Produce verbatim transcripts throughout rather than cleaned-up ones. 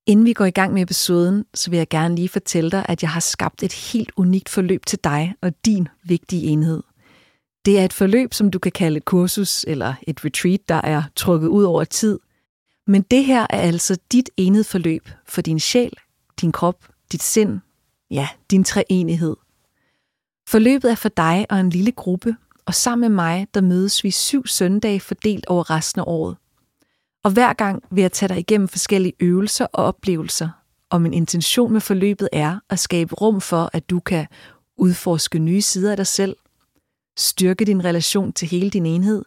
Inden vi går i gang med episoden, så vil jeg gerne lige fortælle dig, at jeg har skabt et helt unikt forløb til dig og din vigtige enhed. Det er et forløb, som du kan kalde et kursus eller et retreat, der er trukket ud over tid. Men det her er altså dit enhedsforløb for din sjæl, din krop, dit sind, ja, din treenighed. Forløbet er for dig og en lille gruppe, og sammen med mig, der mødes vi syv søndage fordelt over resten af året. Og hver gang vil jeg tage dig igennem forskellige øvelser og oplevelser, og min intention med forløbet er at skabe rum for, at du kan udforske nye sider af dig selv, styrke din relation til hele din enhed,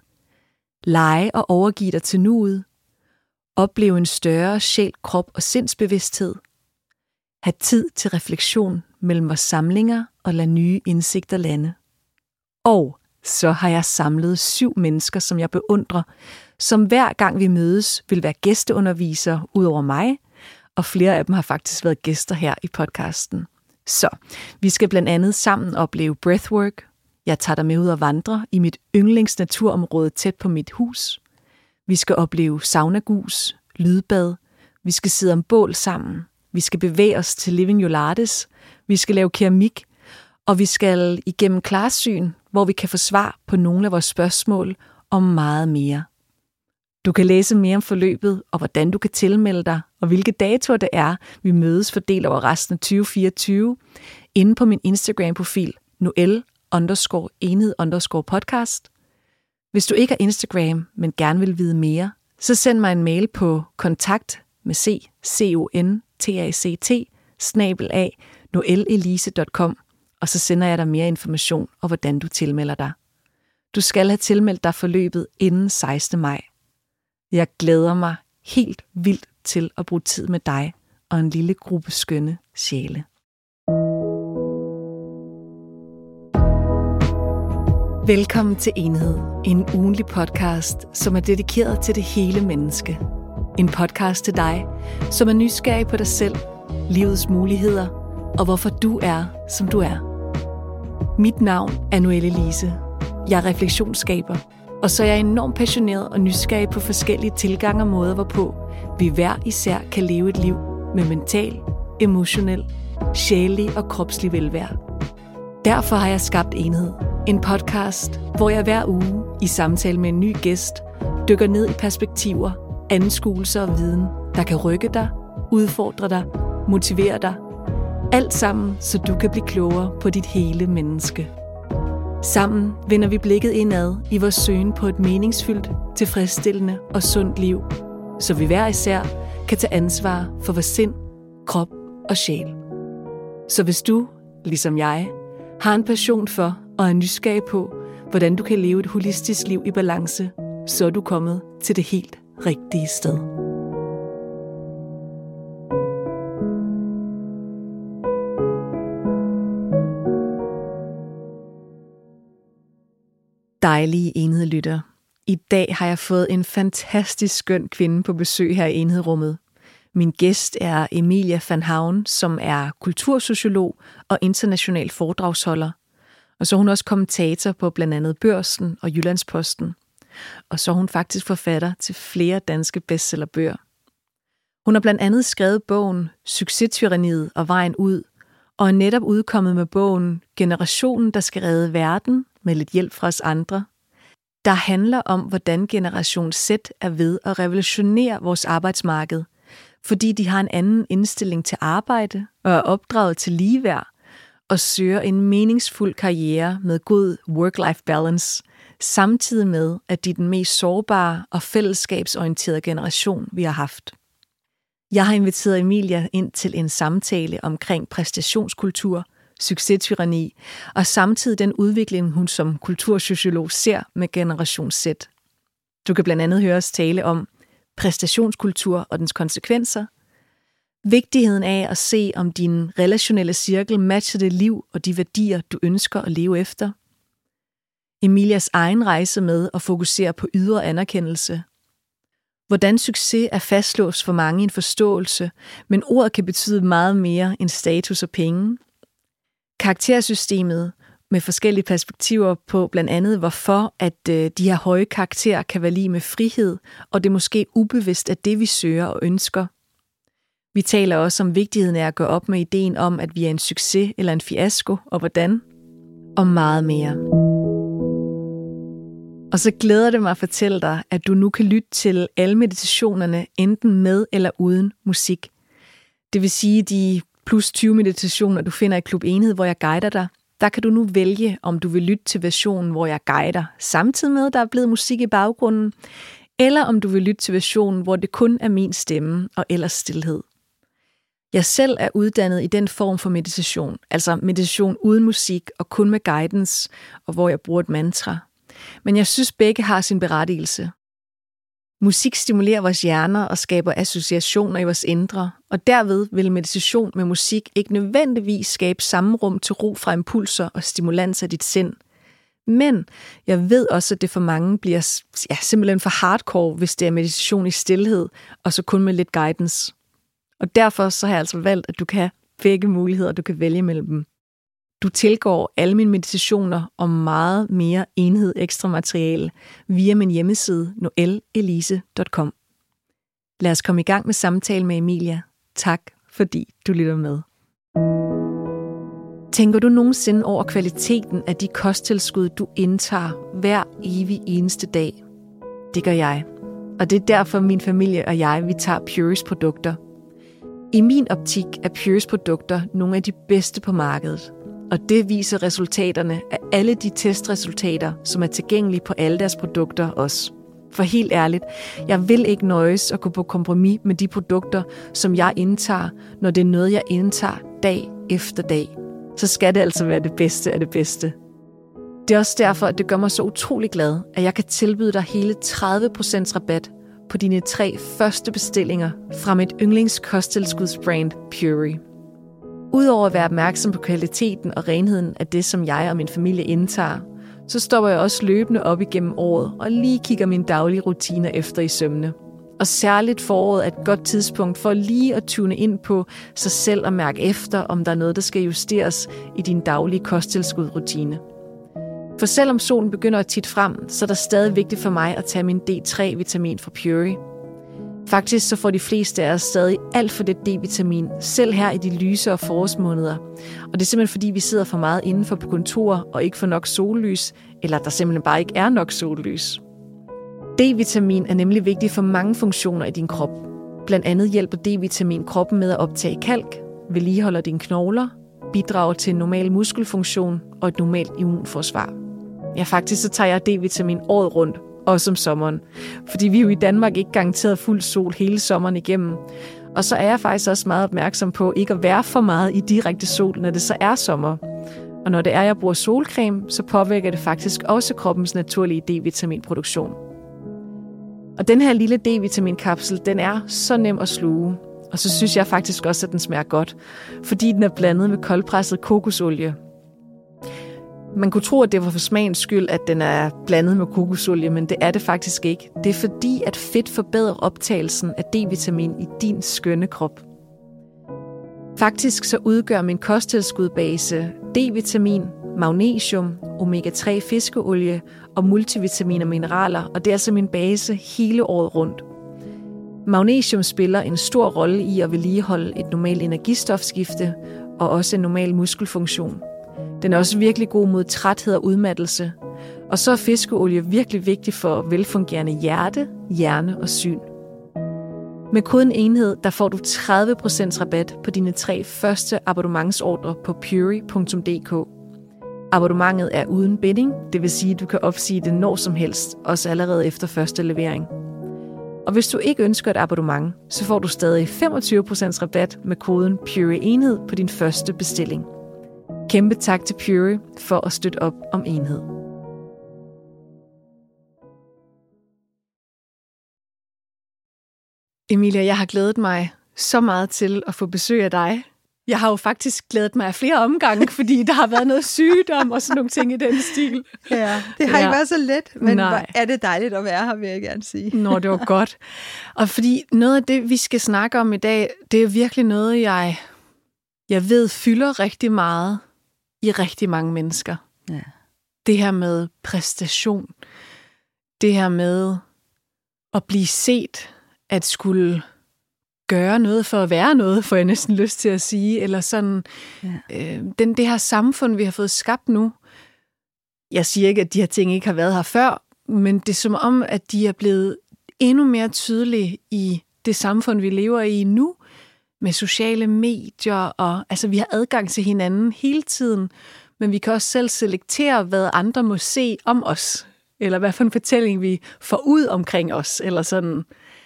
lege og overgive dig til nuet, opleve en større sjæl, krop og sindsbevidsthed, have tid til refleksion mellem vores samlinger og lade nye indsigter lande. Og så har jeg samlet syv mennesker, som jeg beundrer, som hver gang vi mødes vil være gæsteundervisere ud over mig, og flere af dem har faktisk været gæster her i podcasten. Så vi skal blandt andet sammen opleve breathwork. Jeg tager dig med ud og vandre i mit yndlingsnaturområde tæt på mit hus. Vi skal opleve saunagus, lydbad. Vi skal sidde om bål sammen. Vi skal bevæge os til Living Yolates. Vi skal lave keramik. Og vi skal igennem klarsyn, hvor vi kan få svar på nogle af vores spørgsmål og meget mere. Du kan læse mere om forløbet og hvordan du kan tilmelde dig, og hvilke datoer det er, vi mødes fordelt over resten af tyve fireogtyve, inde på min Instagram-profil noel underscore enhed underscore podcast. Hvis du ikke har Instagram, men gerne vil vide mere, så send mig en mail på kontakt med c, c o n t a c t, snabel a, noelelise punktum com, og så sender jeg dig mere information og hvordan du tilmelder dig. Du skal have tilmeldt dig forløbet inden sekstende maj. Jeg glæder mig helt vildt til at bruge tid med dig og en lille gruppe skønne sjæle. Velkommen til Enhed, en ugentlig podcast, som er dedikeret til det hele menneske. En podcast til dig, som er nysgerrig på dig selv, livets muligheder og hvorfor du er, som du er. Mit navn er Noel-Elise. Jeg er refleksionsskaber, og så er jeg enormt passioneret og nysgerrig på forskellige tilgange og måder, hvorpå vi hver især kan leve et liv med mental, emotionel, sjælelig og kropslig velvære. Derfor har jeg skabt Enhed, en podcast, hvor jeg hver uge i samtale med en ny gæst dykker ned i perspektiver, anskuelser og viden, der kan rykke dig, udfordre dig, motivere dig. Alt sammen, så du kan blive klogere på dit hele menneske. Sammen vender vi blikket indad i vores søgen på et meningsfyldt, tilfredsstillende og sundt liv, så vi hver især kan tage ansvar for vores sind, krop og sjæl. Så hvis du, ligesom jeg, har en passion for og er nysgerrig på, hvordan du kan leve et holistisk liv i balance, så er du kommet til det helt rigtige sted. Dejlige enhedlytter. I dag har jeg fået en fantastisk skøn kvinde på besøg her i enhedrummet. Min gæst er Emilia van Havn, som er kultursociolog og international foredragsholder. Og så er hun også kommentator på blandt andet Børsen og Jyllandsposten. Og så er hun faktisk forfatter til flere danske bestsellerbøger. Hun har blandt andet skrevet bogen Succestyranniet og vejen ud, og er netop udkommet med bogen Generationen, der skal redde verden med lidt hjælp fra os andre, der handler om, hvordan generation Z er ved at revolutionere vores arbejdsmarked, fordi de har en anden indstilling til arbejde og er opdraget til ligeværd og søger en meningsfuld karriere med god work-life balance, samtidig med, at de er den mest sårbare og fællesskabsorienterede generation, vi har haft. Jeg har inviteret Emilia ind til en samtale omkring præstationskultur, succestyranni og samtidig den udvikling, hun som kultursociolog ser med generation Z. Du kan blandt andet høre os tale om præstationskultur og dens konsekvenser, vigtigheden af at se, om din relationelle cirkel matcher det liv og de værdier, du ønsker at leve efter, Emilias egen rejse med at fokusere på ydre anerkendelse, hvordan succes er fastlåst for mange i en forståelse, men ordet kan betyde meget mere end status og penge, karaktersystemet med forskellige perspektiver på blandt andet, hvorfor at øh, de her høje karakterer kan være lige med frihed, og det måske ubevidst er det, vi søger og ønsker. Vi taler også om vigtigheden af at gå op med ideen om, at vi er en succes eller en fiasko, og hvordan, og meget mere. Og så glæder det mig at fortælle dig, at du nu kan lytte til alle meditationerne, enten med eller uden musik. Det vil sige, de plus tyve meditationer, du finder i Klub Enhed, hvor jeg guider dig, der kan du nu vælge, om du vil lytte til versionen, hvor jeg guider, samtidig med, at der er blevet musik i baggrunden, eller om du vil lytte til versionen, hvor det kun er min stemme og ellers stilhed. Jeg selv er uddannet i den form for meditation, altså meditation uden musik og kun med guidance, og hvor jeg bruger et mantra. Men jeg synes, begge har sin berettigelse. Musik stimulerer vores hjerner og skaber associationer i vores indre, og derved vil meditation med musik ikke nødvendigvis skabe samme rum til ro fra impulser og stimulans af dit sind. Men jeg ved også, at det for mange bliver ja, simpelthen for hardcore, hvis det er meditation i stilhed, og så kun med lidt guidance. Og derfor så har jeg altså valgt, at du kan have begge muligheder, du kan vælge mellem dem. Du tilgår alle mine meditationer og meget mere enhed ekstra materiale via min hjemmeside noelle elise punktum com. Lad os komme i gang med samtalen med Emilia. Tak, fordi du lytter med. Tænker du nogensinde over kvaliteten af de kosttilskud, du indtager hver evig eneste dag? Det gør jeg. Og det er derfor min familie og jeg, vi tager Pureys produkter. I min optik er Pureys produkter nogle af de bedste på markedet. Og det viser resultaterne af alle de testresultater, som er tilgængelige på alle deres produkter også. For helt ærligt, jeg vil ikke nøjes at gå på kompromis med de produkter, som jeg indtager, når det er noget, jeg indtager dag efter dag. Så skal det altså være det bedste af det bedste. Det er også derfor, at det gør mig så utrolig glad, at jeg kan tilbyde dig hele tredive procent rabat på dine tre første bestillinger fra mit yndlingskosttilskudsbrand Purey. Udover at være opmærksom på kvaliteten og renheden af det, som jeg og min familie indtager, så stopper jeg også løbende op igennem året og lige kigger mine daglige rutiner efter i sømne. Og særligt foråret er et godt tidspunkt for lige at tune ind på sig selv og mærke efter, om der er noget, der skal justeres i din daglige kosttilskudsrutine. For selvom solen begynder at titte frem, så er det stadig vigtigt for mig at tage min D tre vitamin fra Purey. Faktisk så får de fleste af os stadig alt for lidt D-vitamin, selv her i de lyse og forårsmåneder. Og det er simpelthen fordi, vi sidder for meget indenfor på kontor og ikke får nok sollys, eller der simpelthen bare ikke er nok sollys. D-vitamin er nemlig vigtig for mange funktioner i din krop. Blandt andet hjælper D-vitamin kroppen med at optage kalk, vedligeholder dine knogler, bidrager til en normal muskelfunktion og et normalt immunforsvar. Ja, faktisk så tager jeg D-vitamin året rundt, også om sommeren. Fordi vi er jo i Danmark ikke garanteret fuld sol hele sommeren igennem. Og så er jeg faktisk også meget opmærksom på ikke at være for meget i direkte sol, når det så er sommer. Og når det er, jeg bruger solcreme, så påvirker det faktisk også kroppens naturlige D-vitaminproduktion. Og den her lille D-vitaminkapsel, den er så nem at sluge. Og så synes jeg faktisk også, at den smager godt, fordi den er blandet med koldpresset kokosolie. Man kunne tro, at det var for smagens skyld, at den er blandet med kokosolie, men det er det faktisk ikke. Det er fordi, at fedt forbedrer optagelsen af D-vitamin i din skønne krop. Faktisk så udgør min kosttilskudsbase D-vitamin, magnesium, omega tre fiskeolie og multivitamin og mineraler, og det er altså min base hele året rundt. Magnesium spiller en stor rolle i at vedligeholde et normalt energistofskifte og også en normal muskelfunktion. Den er også virkelig god mod træthed og udmattelse. Og så er fiskeolie virkelig vigtig for velfungerende hjerte, hjerne og syn. Med koden enhed, der får du tredive procent rabat på dine tre første abonnementsordre på purey punktum d k. Abonnementet er uden binding, det vil sige, at du kan opsige det når som helst, også allerede efter første levering. Og hvis du ikke ønsker et abonnement, så får du stadig femogtyve procent rabat med koden Purey enhed på din første bestilling. Kæmpe tak til Purey for at støtte op om enhed. Emilia, jeg har glædet mig så meget til at få besøg af dig. Jeg har jo faktisk glædet mig af flere omgange, fordi der har været noget sygdom og sådan nogle ting i den stil. Ja, det har ja. ikke været så let, men Nej. er det dejligt at være her, vil jeg gerne sige. Nå, det var godt. Og fordi noget af det, vi skal snakke om i dag, det er virkelig noget, jeg, jeg ved fylder rigtig meget i rigtig mange mennesker. Ja. Det her med præstation. Det her med at blive set, at skulle gøre noget for at være noget, får jeg næsten lyst til at sige, eller sådan, ja. øh, den, det her samfund, vi har fået skabt nu. Jeg siger ikke, at de her ting ikke har været her før, men det er som om, at de er blevet endnu mere tydelige i det samfund, vi lever i nu, med sociale medier, og altså vi har adgang til hinanden hele tiden, men vi kan også selv selektere, hvad andre må se om os, eller hvad for en fortælling vi får ud omkring os, eller sådan.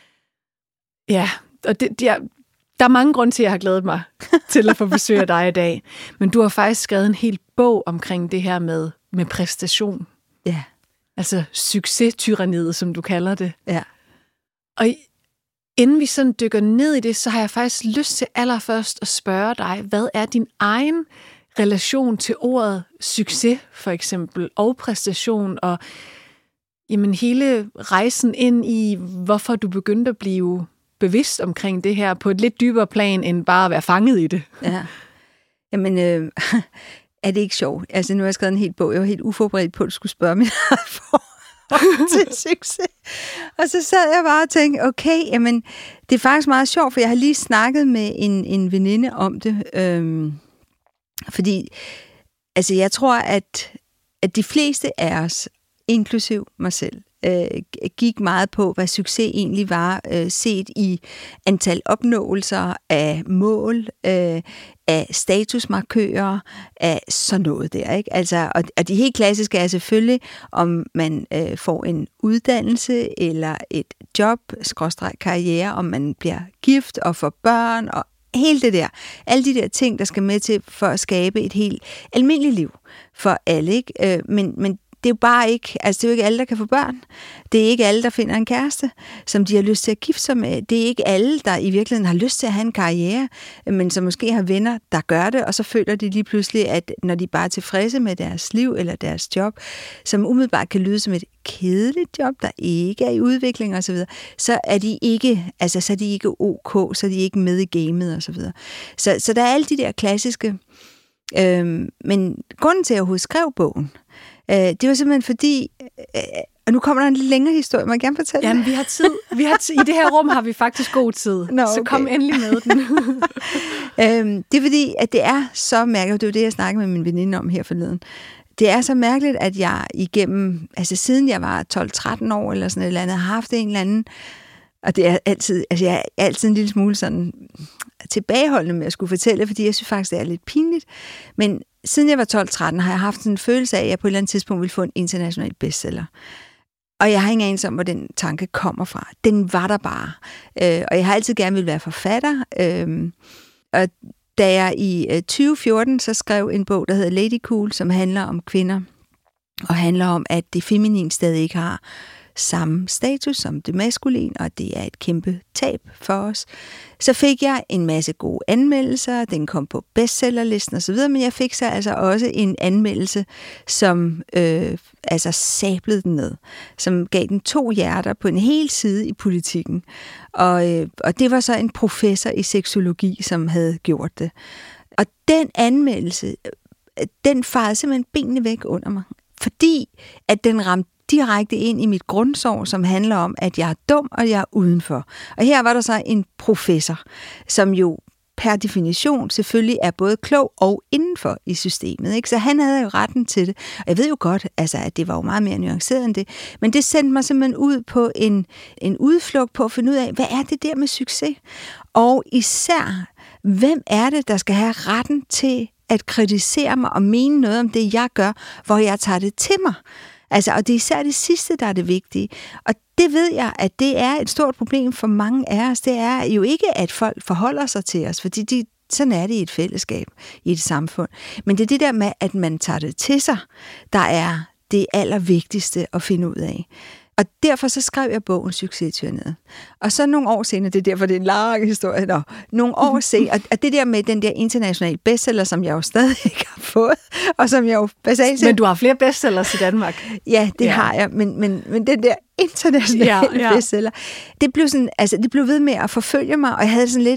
Ja, og det, det er, der er mange grunde til, at jeg har glædet mig til at få besøg af dig i dag, men du har faktisk skrevet en hel bog omkring det her med, med præstation. Ja. Altså succestyranniet, som du kalder det. Ja. Og inden vi sådan dykker ned i det, så har jeg faktisk lyst til allerførst at spørge dig, hvad er din egen relation til ordet succes, for eksempel, og præstation, og jamen, hele rejsen ind i, hvorfor du begyndte at blive bevidst omkring det her, på et lidt dybere plan, end bare at være fanget i det. Ja. Jamen, øh, er det ikke sjovt? Altså, nu har jeg skrevet en hel bog, jeg var helt uforberedt på, at du skulle spørge mig for til succes. Og så sad jeg bare og tænkte, okay, jamen, det er faktisk meget sjovt, for jeg har lige snakket med en, en veninde om det, øhm, fordi, altså, jeg tror, at, at de fleste af os, inklusiv mig selv, øh, gik meget på, hvad succes egentlig var, øh, set i antal opnåelser af mål, øh, af statusmarkører, af sådan noget der, ikke? Altså, og, og de helt klassiske er selvfølgelig, om man øh, får en uddannelse, eller et job, skråstreg karriere, om man bliver gift og får børn, og hele det der. Alle de der ting, der skal med til for at skabe et helt almindeligt liv for alle, ikke? Øh, men, men det er jo bare ikke, altså det er jo ikke alle, der kan få børn. Det er ikke alle, der finder en kæreste, som de har lyst til at gifte sig med. Det er ikke alle, der i virkeligheden har lyst til at have en karriere, men som måske har venner, der gør det, og så føler de lige pludselig, at når de bare er tilfredse med deres liv eller deres job, som umiddelbart kan lyde som et kedeligt job, der ikke er i udvikling osv., så, så er de ikke, altså så er de ikke ok, så er de ikke med i gamet osv. Så, så, så der er alle de der klassiske, øhm, men grunden til, at jeg overhovedet skrev bogen, det var simpelthen fordi, og nu kommer der en lidt længere historie, må jeg gerne fortælle? Jamen, vi har tid. Vi har tid. I det her rum har vi faktisk god tid, Nå, okay. Så kom endelig med den. øhm, det er fordi, at det er så mærkeligt, det var det, jeg snakkede med min veninde om her forleden. Det er så mærkeligt, at jeg igennem, altså siden jeg var tolv tretten år eller sådan et eller andet, har haft en eller anden, og det er altid, altså jeg er altid en lille smule sådan tilbageholdende med at skulle fortælle, fordi jeg synes faktisk, det er lidt pinligt, men siden jeg var tolv tretten, har jeg haft sådan en følelse af, at jeg på et eller andet tidspunkt ville få en international bestseller. Og jeg har ingen anelse om, hvor den tanke kommer fra. Den var der bare. Øh, og jeg har altid gerne vil være forfatter. Øh, og da jeg i øh, tyve fjorten så skrev en bog, der hedder Lady Cool, som handler om kvinder, og handler om, at det feminine stadig ikke har samme status som det maskuline, og det er et kæmpe tab for os. Så fik jeg en masse gode anmeldelser, den kom på bestsellerlisten osv., men jeg fik så altså også en anmeldelse, som øh, altså sablede den ned, som gav den to hjerter på en hel side i Politikken. Og, øh, og det var så en professor i seksologi, som havde gjort det. Og den anmeldelse, den farede simpelthen benene væk under mig, fordi at den ramte direkte ind i mit grundsorg, som handler om, at jeg er dum, og jeg er udenfor. Og her var der så en professor, som jo per definition selvfølgelig er både klog og indenfor i systemet, ikke? Så han havde jo retten til det. Og jeg ved jo godt, altså, at det var jo meget mere nuanceret end det, men det sendte mig simpelthen ud på en, en udflugt på at finde ud af, hvad er det der med succes? Og især, hvem er det, der skal have retten til at kritisere mig og mene noget om det, jeg gør, hvor jeg tager det til mig? Altså, og det er især det sidste, der er det vigtige. Og det ved jeg, at det er et stort problem for mange af os. Det er jo ikke, at folk forholder sig til os, fordi de, sådan er det i et fællesskab, i et samfund. Men det er det der med, at man tager det til sig, der er det allervigtigste at finde ud af. Og derfor så skrev jeg bogen Succestyranniet. Og så nogle år senere, det er derfor, det er en lang historie, nå, nogle år senere, og det der med den der internationale bestseller, som jeg jo stadig ikke har fået, og som jeg jo basalt set... Men du har flere bestsellers i Danmark. Ja, det ja. har jeg, men, men, men den der internationale ja, ja. bestseller, det blev sådan, altså det blev ved med at forfølge mig, og jeg havde sådan lidt,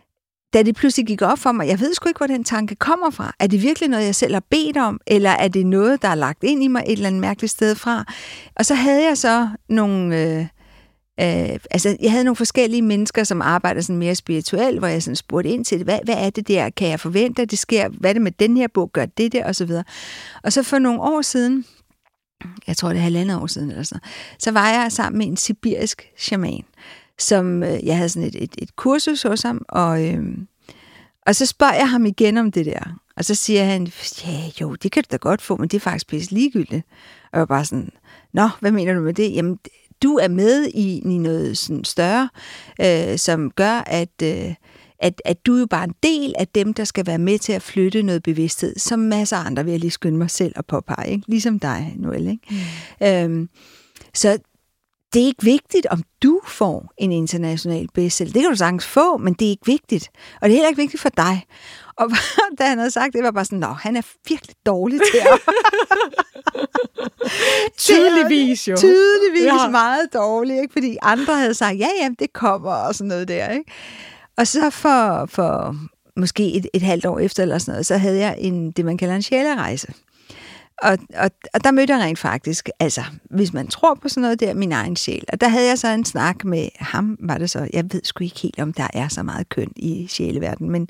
da det pludselig gik op for mig, jeg ved sgu ikke, hvor den tanke kommer fra. Er det virkelig noget, jeg selv har bedt om, eller er det noget, der er lagt ind i mig et eller andet mærkeligt sted fra? Og så havde jeg så nogle, øh, Øh, altså, jeg havde nogle forskellige mennesker, som arbejder sådan mere spirituelt, hvor jeg sådan spurgte ind til det. Hvad, hvad er det der? Kan jeg forvente, at det sker? Hvad er det med den her bog? Gør det der? Og så videre. Og så for nogle år siden, jeg tror det er halvandet år siden eller sådan noget, så var jeg sammen med en sibirisk shaman, som øh, jeg havde sådan et, et, et kursus hos ham, og, øh, og så spørger jeg ham igen om det der. Og så siger han, ja jo, det kan du da godt få, men det er faktisk pisse ligegyldigt. Og jeg var bare sådan, nå, hvad mener du med det? Jamen, du er med i, i noget sådan større, øh, som gør, at, øh, at, at du er jo bare en del af dem, der skal være med til at flytte noget bevidsthed, som masser af andre vil jeg lige skynde mig selv at påpege, ikke? Ligesom dig, Noelle. Ikke? Mm. Øhm, så det er ikke vigtigt, om du får en international bestseller. Det kan du sagtens få, men det er ikke vigtigt. Og det er heller ikke vigtigt for dig. Og da han havde sagt det, var bare sådan, nå, han er virkelig dårlig til at... Tydeligvis jo. Tydeligvis ja. meget dårlig, ikke? Fordi andre havde sagt, ja, ja, det kommer, og sådan noget der, ikke? Og så for, for måske et, et halvt år efter, eller sådan noget, så havde jeg en, det, man kalder en sjælerejse. Og, og, og der mødte jeg rent faktisk, altså, hvis man tror på sådan noget der, min egen sjæl. Og der havde jeg så en snak med ham, var det så, jeg ved sgu ikke helt, om der er så meget køn i sjæleverdenen, men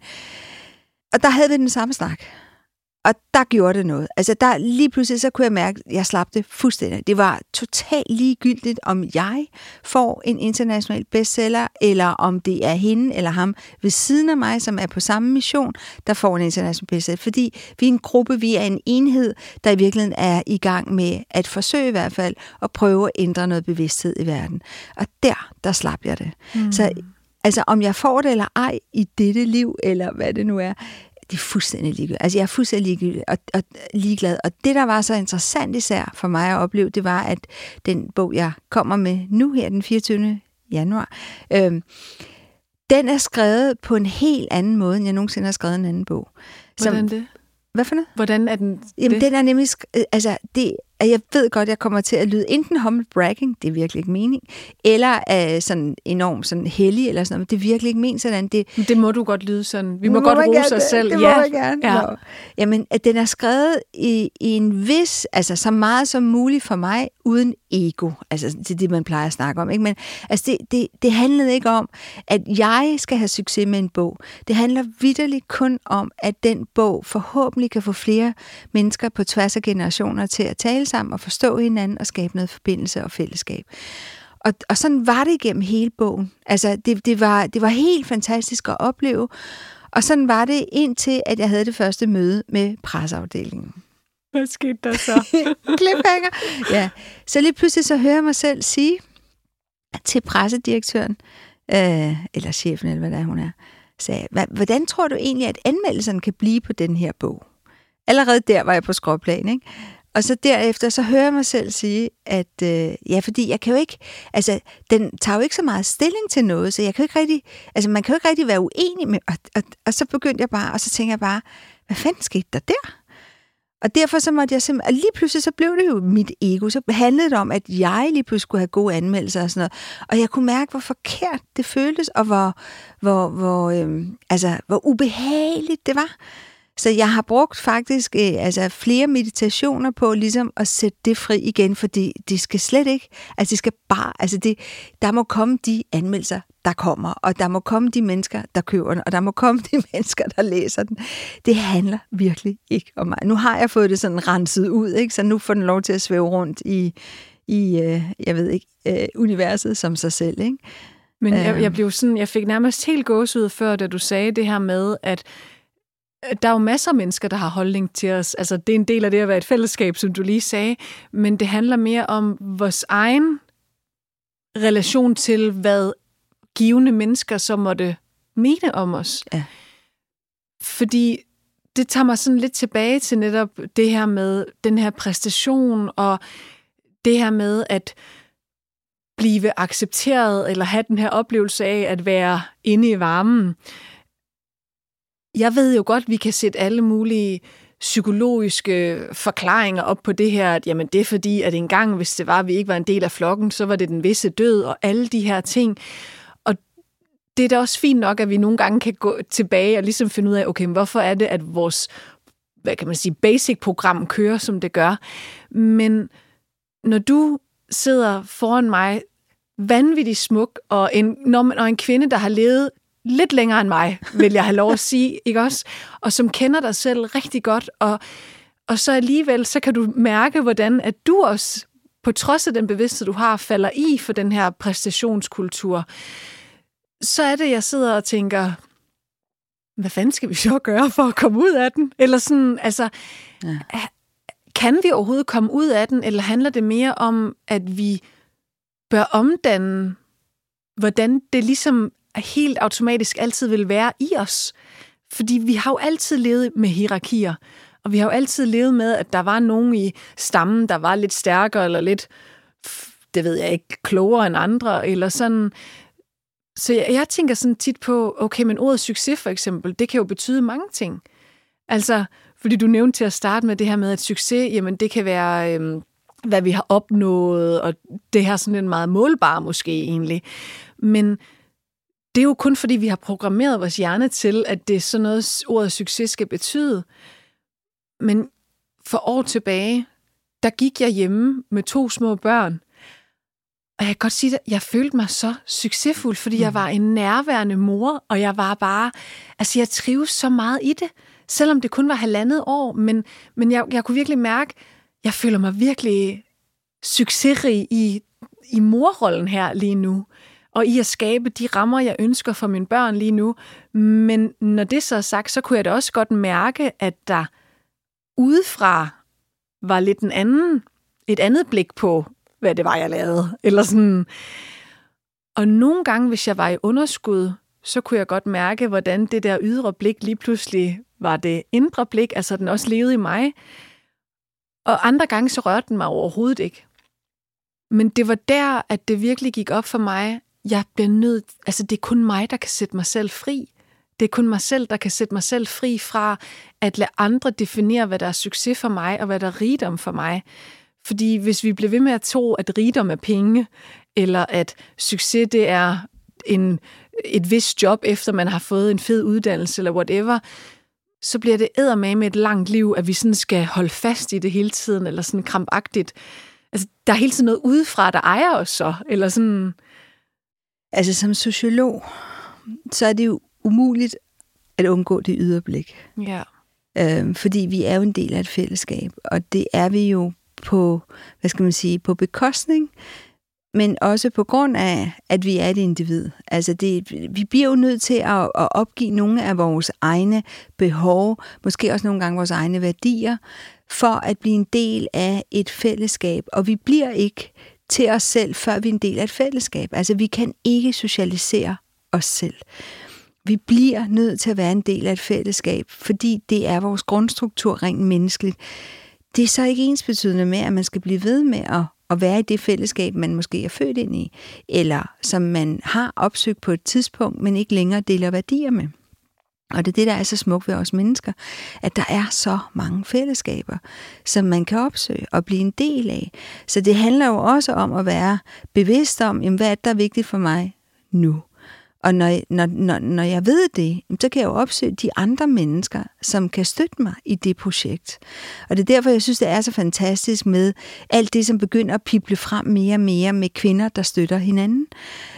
og der havde vi den samme snak. Og der gjorde det noget. Altså der lige pludselig, så kunne jeg mærke, at jeg slap det fuldstændig. Det var totalt ligegyldigt, om jeg får en international bestseller, eller om det er hende eller ham ved siden af mig, som er på samme mission, der får en international bestseller. Fordi vi er en gruppe, vi er en enhed, der i virkeligheden er i gang med at forsøge i hvert fald at prøve at ændre noget bevidsthed i verden. Og der, der slap jeg det. Mm. Så altså, om jeg får det eller ej i dette liv, eller hvad det nu er, det er fuldstændig ligegyldigt. Altså, jeg er fuldstændig ligegyldigt og, og ligeglad. Og det, der var så interessant især for mig at opleve, det var, at den bog, jeg kommer med nu her den fireogtyvende januar, øh, den er skrevet på en helt anden måde, end jeg nogensinde har skrevet en anden bog. Hvordan det? Hvad for noget? Hvordan er den? Jamen, den er nemlig... Altså, det, jeg ved godt, jeg kommer til at lyde enten humble bragging, det er virkelig ikke mening, eller uh, sådan enormt sådan hellig, eller sådan noget, det er virkelig ikke mening sådan. Det, det må du godt lyde sådan. Vi må, må godt rose os selv. Det, det ja. må jeg gerne. Ja. Jamen, at den er skrevet i, i en vis, altså så meget som muligt for mig, uden ego. Altså, det er det, man plejer at snakke om. Ikke? Men altså, det, det, det handlede ikke om, at jeg skal have succes med en bog. Det handler vitterligt kun om, at den bog forhåbentlig kan få flere mennesker på tværs af generationer til at tale sammen og forstå hinanden og skabe noget forbindelse og fællesskab. Og, og sådan var det igennem hele bogen. Altså, det, det, var, det var helt fantastisk at opleve. Og sådan var det indtil, at jeg havde det første møde med presseafdelingen. Hvad skete der så? Cliffhanger. Ja. Så lige pludselig så hører jeg mig selv sige til pressedirektøren, øh, eller chefen, eller hvad der hun er, sagde, hvordan tror du egentlig, at anmeldelserne kan blive på den her bog? Allerede der var jeg på skråplan, ikke? Og så derefter, så hører jeg mig selv sige, at øh, ja, fordi jeg kan jo ikke, altså, den tager jo ikke så meget stilling til noget, så jeg kan jo ikke rigtig, altså, man kan jo ikke rigtig være uenig med, og, og, og så begyndte jeg bare, og så tænker jeg bare, hvad fanden skete der der? Og derfor så måtte jeg simpelthen, og lige pludselig så blev det jo mit ego, så handlede det om, at jeg lige pludselig skulle have gode anmeldelser og sådan noget, og jeg kunne mærke, hvor forkert det føltes, og hvor, hvor, hvor, øhm, altså, hvor ubehageligt det var. Så jeg har brugt faktisk øh, altså flere meditationer på ligesom at sætte det fri igen, for det, det skal slet ikke, altså det skal bare, altså det, der må komme de anmeldelser, der kommer, og der må komme de mennesker, der køber den, og der må komme de mennesker, der læser den. Det handler virkelig ikke om mig. Nu har jeg fået det sådan renset ud, ikke? Så nu får den lov til at svæve rundt i, i øh, jeg ved ikke, øh, universet som sig selv, ikke? Men jeg, jeg blev sådan, jeg fik nærmest helt gåsehud før, da du sagde det her med, at der er jo masser af mennesker, der har holdning til os. Altså, det er en del af det at være et fællesskab, som du lige sagde. Men det handler mere om vores egen relation til, hvad givende mennesker så måtte mene om os. Ja. Fordi det tager mig sådan lidt tilbage til netop det her med den her præstation, og det her med at blive accepteret, eller have den her oplevelse af at være inde i varmen. Jeg ved jo godt, at vi kan sætte alle mulige psykologiske forklaringer op på det her, at jamen, det er fordi, at engang, hvis det var, at vi ikke var en del af flokken, så var det den visse død, og alle de her ting. Og det er da også fint nok, at vi nogle gange kan gå tilbage og ligesom finde ud af, okay, hvorfor er det, at vores, hvad kan man sige, basic-program kører, som det gør. Men når du sidder foran mig vanvittigt smuk, og en, når man, og en kvinde, der har levet lidt længere end mig, vil jeg have lov at sige, ikke også? Og som kender dig selv rigtig godt, og, og så alligevel, så kan du mærke, hvordan at du også, på trods af den bevidsthed, du har, falder i for den her præstationskultur. Så er det, jeg sidder og tænker, hvad fanden skal vi så gøre for at komme ud af den? Eller sådan, altså, ja. Kan vi overhovedet komme ud af den, eller handler det mere om, at vi bør omdanne, hvordan det ligesom helt automatisk altid vil være i os? Fordi vi har jo altid levet med hierarkier, og vi har jo altid levet med, at der var nogen i stammen, der var lidt stærkere, eller lidt, det ved jeg ikke, klogere end andre, eller sådan. Så jeg, jeg tænker sådan tit på, okay, men ordet succes for eksempel, det kan jo betyde mange ting. Altså, fordi du nævnte til at starte med det her med, at succes, jamen det kan være, øhm, hvad vi har opnået, og det her sådan en meget målbar måske egentlig. Men det er jo kun fordi, vi har programmeret vores hjerne til, at det er sådan noget, ordet succes skal betyde. Men for år tilbage, der gik jeg hjemme med to små børn, og jeg kan godt sige, at jeg følte mig så succesfuld, fordi mm. jeg var en nærværende mor, og jeg var bare, altså jeg trives så meget i det, selvom det kun var halvandet år, men, men jeg, jeg kunne virkelig mærke, jeg føler mig virkelig succesrig i, i morrollen her lige nu, og i at skabe de rammer, jeg ønsker for mine børn lige nu. Men når det så er sagt, så kunne jeg da også godt mærke, at der udefra var lidt en anden, et andet blik på, hvad det var, jeg lavede. Eller sådan. Og nogle gange, hvis jeg var i underskud, så kunne jeg godt mærke, hvordan det der ydre blik lige pludselig var det indre blik, altså den også levede i mig. Og andre gange, så rørte den mig overhovedet ikke. Men det var der, at det virkelig gik op for mig. Jeg bliver nødt, altså det er kun mig, der kan sætte mig selv fri. Det er kun mig selv, der kan sætte mig selv fri fra at lade andre definere, hvad der er succes for mig, og hvad der er rigdom for mig. Fordi hvis vi bliver ved med at tro, at rigdom er penge, eller at succes det er en, et vist job, efter man har fået en fed uddannelse, eller whatever, så bliver det eddermame med et langt liv, at vi sådan skal holde fast i det hele tiden, eller sådan krampagtigt. Altså, der er hele tiden noget udefra, der ejer os så, eller sådan. Altså, som sociolog, så er det jo umuligt at undgå det ydre blik. Ja. Øhm, fordi vi er jo en del af et fællesskab, og det er vi jo på, hvad skal man sige, på bekostning, men også på grund af, at vi er et individ. Altså, det, vi bliver jo nødt til at, at opgive nogle af vores egne behov, måske også nogle gange vores egne værdier, for at blive en del af et fællesskab, og vi bliver ikke til os selv, før vi er en del af et fællesskab. Altså, vi kan ikke socialisere os selv. Vi bliver nødt til at være en del af et fællesskab, fordi det er vores grundstruktur rent menneskeligt. Det er så ikke ensbetydende med, at man skal blive ved med at, at være i det fællesskab, man måske er født ind i, eller som man har opsøgt på et tidspunkt, men ikke længere deler værdier med. Og det er det, der er så smukt ved os mennesker, at der er så mange fællesskaber, som man kan opsøge og blive en del af. Så det handler jo også om at være bevidst om, jamen, hvad er det, der er vigtigt for mig nu? Og når, når, når, når jeg ved det, så kan jeg jo opsøge de andre mennesker, som kan støtte mig i det projekt. Og det er derfor, jeg synes, det er så fantastisk med alt det, som begynder at pible frem mere og mere med kvinder, der støtter hinanden.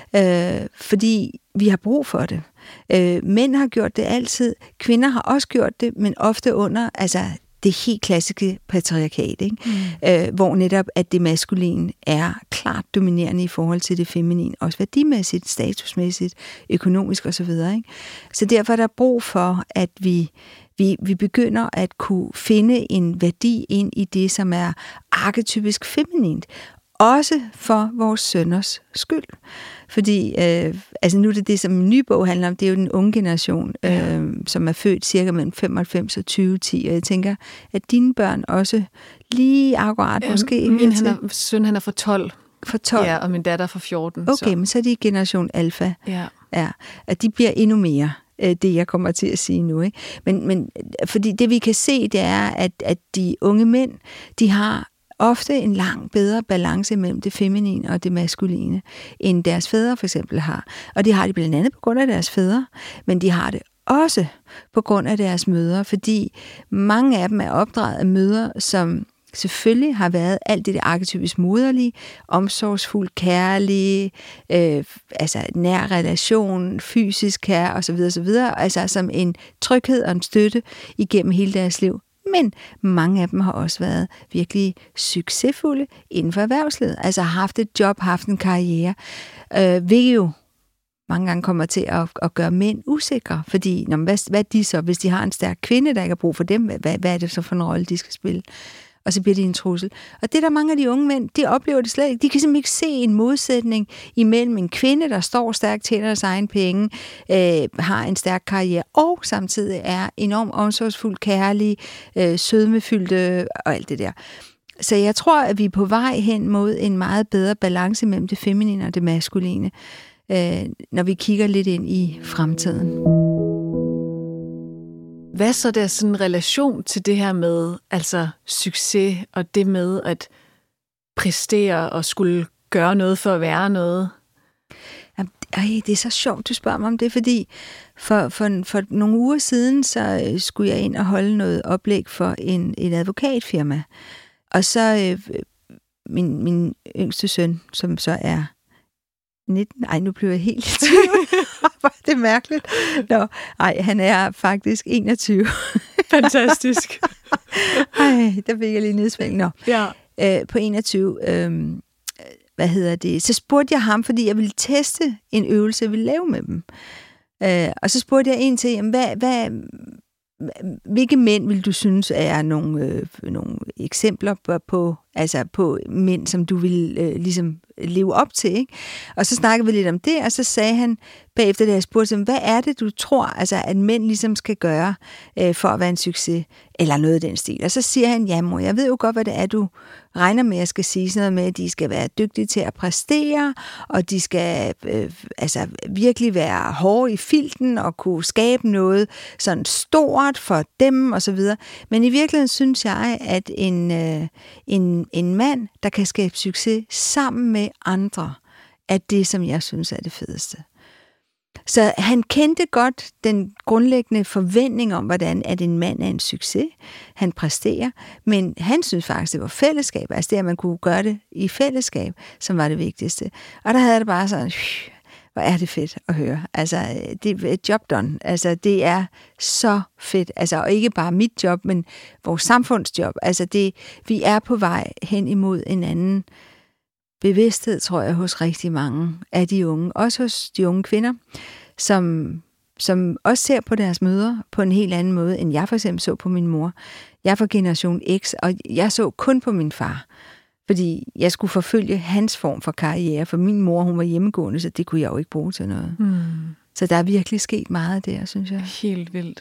Øh, fordi vi har brug for det. Øh, mænd har gjort det altid, kvinder har også gjort det, men ofte under altså det helt klassiske patriarkat, ikke? Mm. Øh, hvor netop at det maskuline er klart dominerende i forhold til det feminine, også værdimæssigt, statusmæssigt, økonomisk osv. Ikke? Så derfor er der brug for, at vi, vi, vi begynder at kunne finde en værdi ind i det, som er arketypisk feminint, også for vores sønners skyld. Fordi, øh, altså nu er det det, som en ny bog handler om, det er jo den unge generation, øh, som er født cirka mellem femoghalvfems og tyve ti, og jeg tænker, at dine børn også lige akkurat ja, måske... Min han er, søn, han er fra tolv. Fra tolv? Ja, og min datter er fra fjorten. Okay, så. men så er de generation alfa. Ja. Ja, at de bliver endnu mere det, jeg kommer til at sige nu. Ikke? Men, men fordi det, vi kan se, det er, at, at de unge mænd, de har ofte en langt bedre balance mellem det feminine og det maskuline, end deres fædre for eksempel har. Og det har de blandt andet på grund af deres fædre, men de har det også på grund af deres mødre, fordi mange af dem er opdraget af mødre, som selvfølgelig har været alt det der arketypisk moderlige, omsorgsfuld, kærlige, øh, altså nær relation, fysisk kær osv. osv. Altså som en tryghed og en støtte igennem hele deres liv. Men mange af dem har også været virkelig succesfulde inden for erhvervslivet. Altså haft et job, haft en karriere, øh, hvilket jo mange gange kommer til at, at gøre mænd usikre. Fordi, når, hvad, hvad er de så, hvis de har en stærk kvinde, der ikke har brug for dem, hvad, hvad er det så for en rolle, de skal spille? Og så bliver de en trussel. Og det der mange af de unge mænd, de oplever det slet ikke. De kan simpelthen ikke se en modsætning imellem en kvinde, der står stærkt, tjener deres egen penge, øh, har en stærk karriere, og samtidig er enormt omsorgsfuld, kærlig, øh, sødmefyldte og alt det der. Så jeg tror, at vi er på vej hen mod en meget bedre balance mellem det feminine og det maskuline, øh, når vi kigger lidt ind i fremtiden. Hvad så der sådan en relation til det her med altså succes og det med at præstere og skulle gøre noget for at være noget? Ej, det er så sjovt, du spørger mig om det, fordi for, for, for nogle uger siden, så skulle jeg ind og holde noget oplæg for en, et advokatfirma. Og så øh, min, min yngste søn, som så er nitten, ej, nu bliver jeg helt i tvivl. Det er mærkeligt. Nå, ej, han er faktisk enogtyve. Fantastisk. Ej, der fik jeg lige nedsving. Nå. Ja. Øh, på enogtyve, øh, hvad hedder det, så spurgte jeg ham, fordi jeg ville teste en øvelse, jeg ville lave med dem. Øh, og så spurgte jeg en til, jamen, hvad, hvad, hvilke mænd vil du synes er nogle, øh, nogle eksempler på, på, altså på mænd, som du vil øh, ligesom leve op til, ikke? Og så snakkede vi lidt om det, og så sagde han bagefter, da jeg spurgte ham, hvad er det, du tror, altså, at mænd ligesom skal gøre øh, for at være en succes, eller noget af den stil. Og så siger han, ja mor, jeg ved jo godt, hvad det er, du regner med, jeg skal sige sådan noget med, at de skal være dygtige til at præstere, og de skal øh, altså virkelig være hårde i filten, og kunne skabe noget sådan stort for dem, og så videre. Men i virkeligheden synes jeg, at en, øh, en, en mand, der kan skabe succes sammen med andre, er det, som jeg synes er det fedeste. Så han kendte godt den grundlæggende forventning om, hvordan at en mand er en succes. Han præsterer, men han synes faktisk, det var fællesskab. Altså det, at man kunne gøre det i fællesskab, som var det vigtigste. Og der havde det bare sådan, hvor er det fedt at høre. Altså, det er et job done. Altså, det er så fedt. Altså, og ikke bare mit job, men vores samfundsjob. Altså, det, vi er på vej hen imod en anden bevidsthed, tror jeg, hos rigtig mange af de unge. Også hos de unge kvinder, som, som også ser på deres mødre på en helt anden måde, end jeg for eksempel så på min mor. Jeg er fra generation X, og jeg så kun på min far. Fordi jeg skulle forfølge hans form for karriere, for min mor, hun var hjemmegående, så det kunne jeg jo ikke bruge til noget. Mm. Så der er virkelig sket meget der, synes jeg. Helt vildt.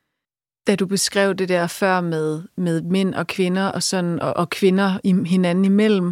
Da du beskrev det der før med, med mænd og kvinder, og, sådan, og, og kvinder i, hinanden imellem,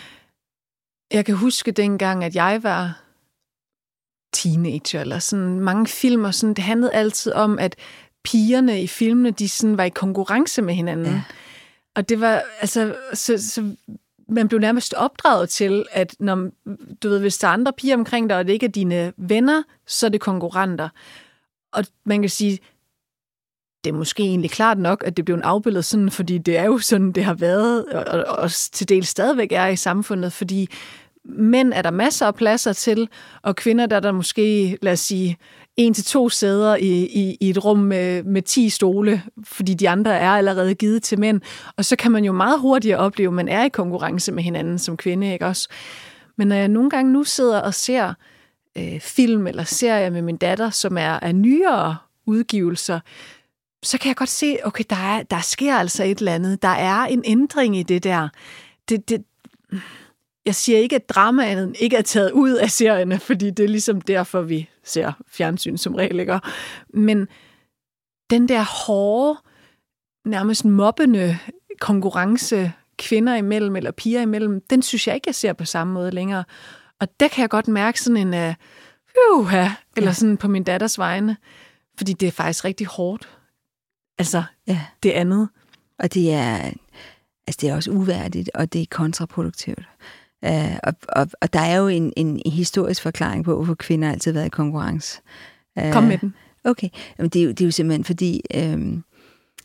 jeg kan huske dengang, at jeg var teenager, eller sådan mange filmer, sådan, det handlede altid om, at pigerne i filmene, de sådan var i konkurrence med hinanden. Ja. Og det var, altså, så, så man blev nærmest opdraget til, at når, du ved, hvis der er andre piger omkring dig, og det ikke er dine venner, så er det konkurrenter. Og man kan sige, det er måske egentlig klart nok, at det blev en afbillede sådan, fordi det er jo sådan, det har været, og, og, og til del stadigvæk er i samfundet, fordi mænd er der masser af pladser til, og kvinder der er der måske, lad os sige, en til to sæder i, i, i et rum med, med ti stole, fordi de andre er allerede givet til mænd. Og så kan man jo meget hurtigere opleve, at man er i konkurrence med hinanden som kvinde, ikke også? Men når jeg nogle gange nu sidder og ser øh, film eller serier med min datter, som er af nyere udgivelser, så kan jeg godt se, okay, der, er, der sker altså et eller andet. Der er en ændring i det der. Det, det, jeg siger ikke, at dramaen ikke er taget ud af serierne, fordi det er ligesom derfor, vi ser fjernsyn som regel, ikke? Men den der hårde, nærmest mobbende konkurrence kvinder imellem eller piger imellem, den synes jeg ikke, jeg ser på samme måde længere. Og der kan jeg godt mærke sådan en uh, uh, eller sådan på min datters vegne, fordi det er faktisk rigtig hårdt. Altså, ja. Det andet. Og det er, altså det er også uværdigt, og det er kontraproduktivt. Uh, og, og, og der er jo en, en historisk forklaring på, hvorfor kvinder altid har været i konkurrence. Uh, Kom med den. Okay. Jamen, det, er jo, det er jo simpelthen fordi, øhm,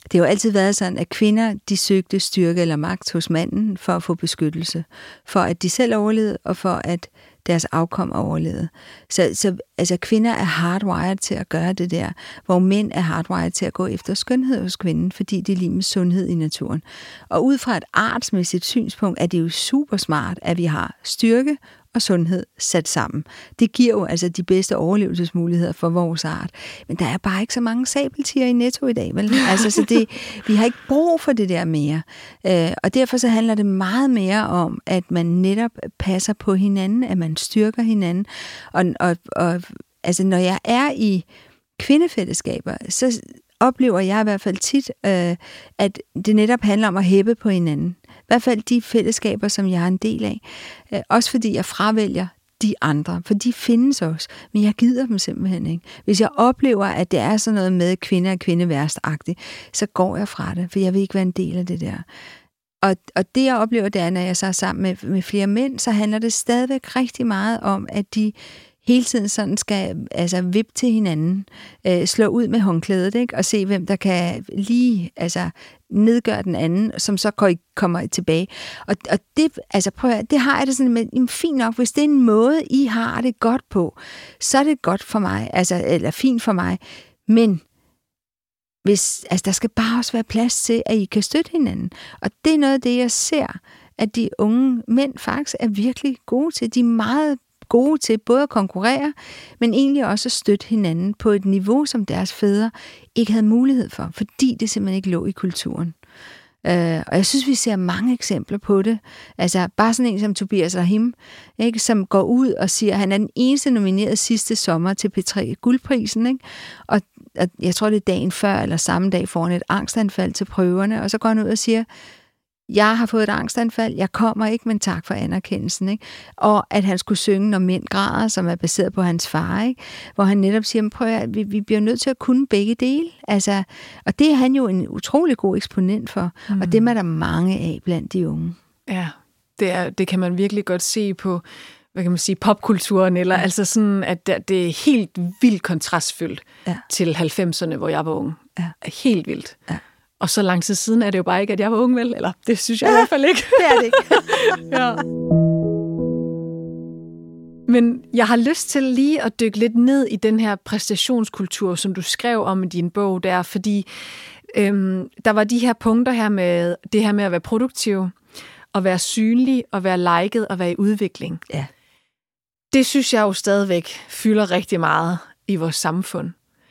Det har jo altid været sådan, at kvinder, de søgte styrke eller magt hos manden for at få beskyttelse. For at de selv overlevede, og for at deres afkom overlevede. Så, så altså, kvinder er hardwired til at gøre det der, hvor mænd er hardwired til at gå efter skønhed hos kvinden, fordi det er lige med sundhed i naturen. Og ud fra et artsmæssigt synspunkt er det jo super smart, at vi har styrke og sundhed sat sammen. Det giver jo altså de bedste overlevelsesmuligheder for vores art. Men der er bare ikke så mange sabeltiger i Netto i dag, vel? Altså, så det, vi har ikke brug for det der mere. Øh, og derfor så handler det meget mere om, at man netop passer på hinanden, at man styrker hinanden. Og, og, og altså, når jeg er i kvindefællesskaber, så oplever jeg i hvert fald tit, øh, at det netop handler om at hæppe på hinanden. I hvert fald de fællesskaber, som jeg er en del af. Øh, også fordi jeg fravælger de andre, for de findes også, men jeg gider dem simpelthen ikke. Hvis jeg oplever, at det er sådan noget med kvinder og kvindeværst-agtigt, så går jeg fra det, for jeg vil ikke være en del af det der. Og, og det jeg oplever, det er, når jeg så er sammen med, med flere mænd, så handler det stadigvæk rigtig meget om, at de hele tiden sådan skal altså vippe til hinanden, øh, slå ud med håndklædet, ikke? Og se, hvem der kan lige altså, nedgøre den anden, som så kommer tilbage. Og, og det, altså prøv at, det har jeg det sådan med, fint nok, hvis det er en måde, I har det godt på, så er det godt for mig, altså, eller fint for mig, men hvis, altså, der skal bare også være plads til, at I kan støtte hinanden. Og det er noget af det, jeg ser, at de unge mænd faktisk er virkelig gode til. De er meget gode til både at konkurrere, men egentlig også at støtte hinanden på et niveau, som deres fædre ikke havde mulighed for, fordi det simpelthen ikke lå i kulturen. Uh, og jeg synes, vi ser mange eksempler på det. Altså bare sådan en som Tobias Rahim, ikke, som går ud og siger, at han er den eneste nomineret sidste sommer til P tre Guldprisen, ikke? Og, og jeg tror, det er dagen før eller samme dag foran et angstanfald til prøverne, og så går han ud og siger, jeg har fået et angstanfald, jeg kommer ikke, men tak for anerkendelsen. Ikke? Og at han skulle synge Når mænd græder, som er baseret på hans far, ikke? Hvor han netop siger, prøv at vi, vi bliver nødt til at kunne begge dele. Altså, og det er han jo en utrolig god eksponent for, mm. og dem er der mange af blandt de unge. Ja, det, er, det kan man virkelig godt se på, hvad kan man sige, popkulturen, eller ja. altså sådan, at det, det er helt vildt kontrastfyldt ja. til halvfemserne, hvor jeg var ung. Ja. Helt vildt. Ja. Og så lang tid siden er det jo bare ikke, at jeg var ung, vel? Eller det synes jeg ja, i hvert fald ikke. Det er det ikke. ja. Men jeg har lyst til lige at dykke lidt ned i den her præstationskultur, som du skrev om i din bog der, fordi øhm, der var de her punkter her med det her med at være produktiv, at være synlig, at være liket og være i udvikling. Ja. Det synes jeg jo stadigvæk fylder rigtig meget i vores samfund.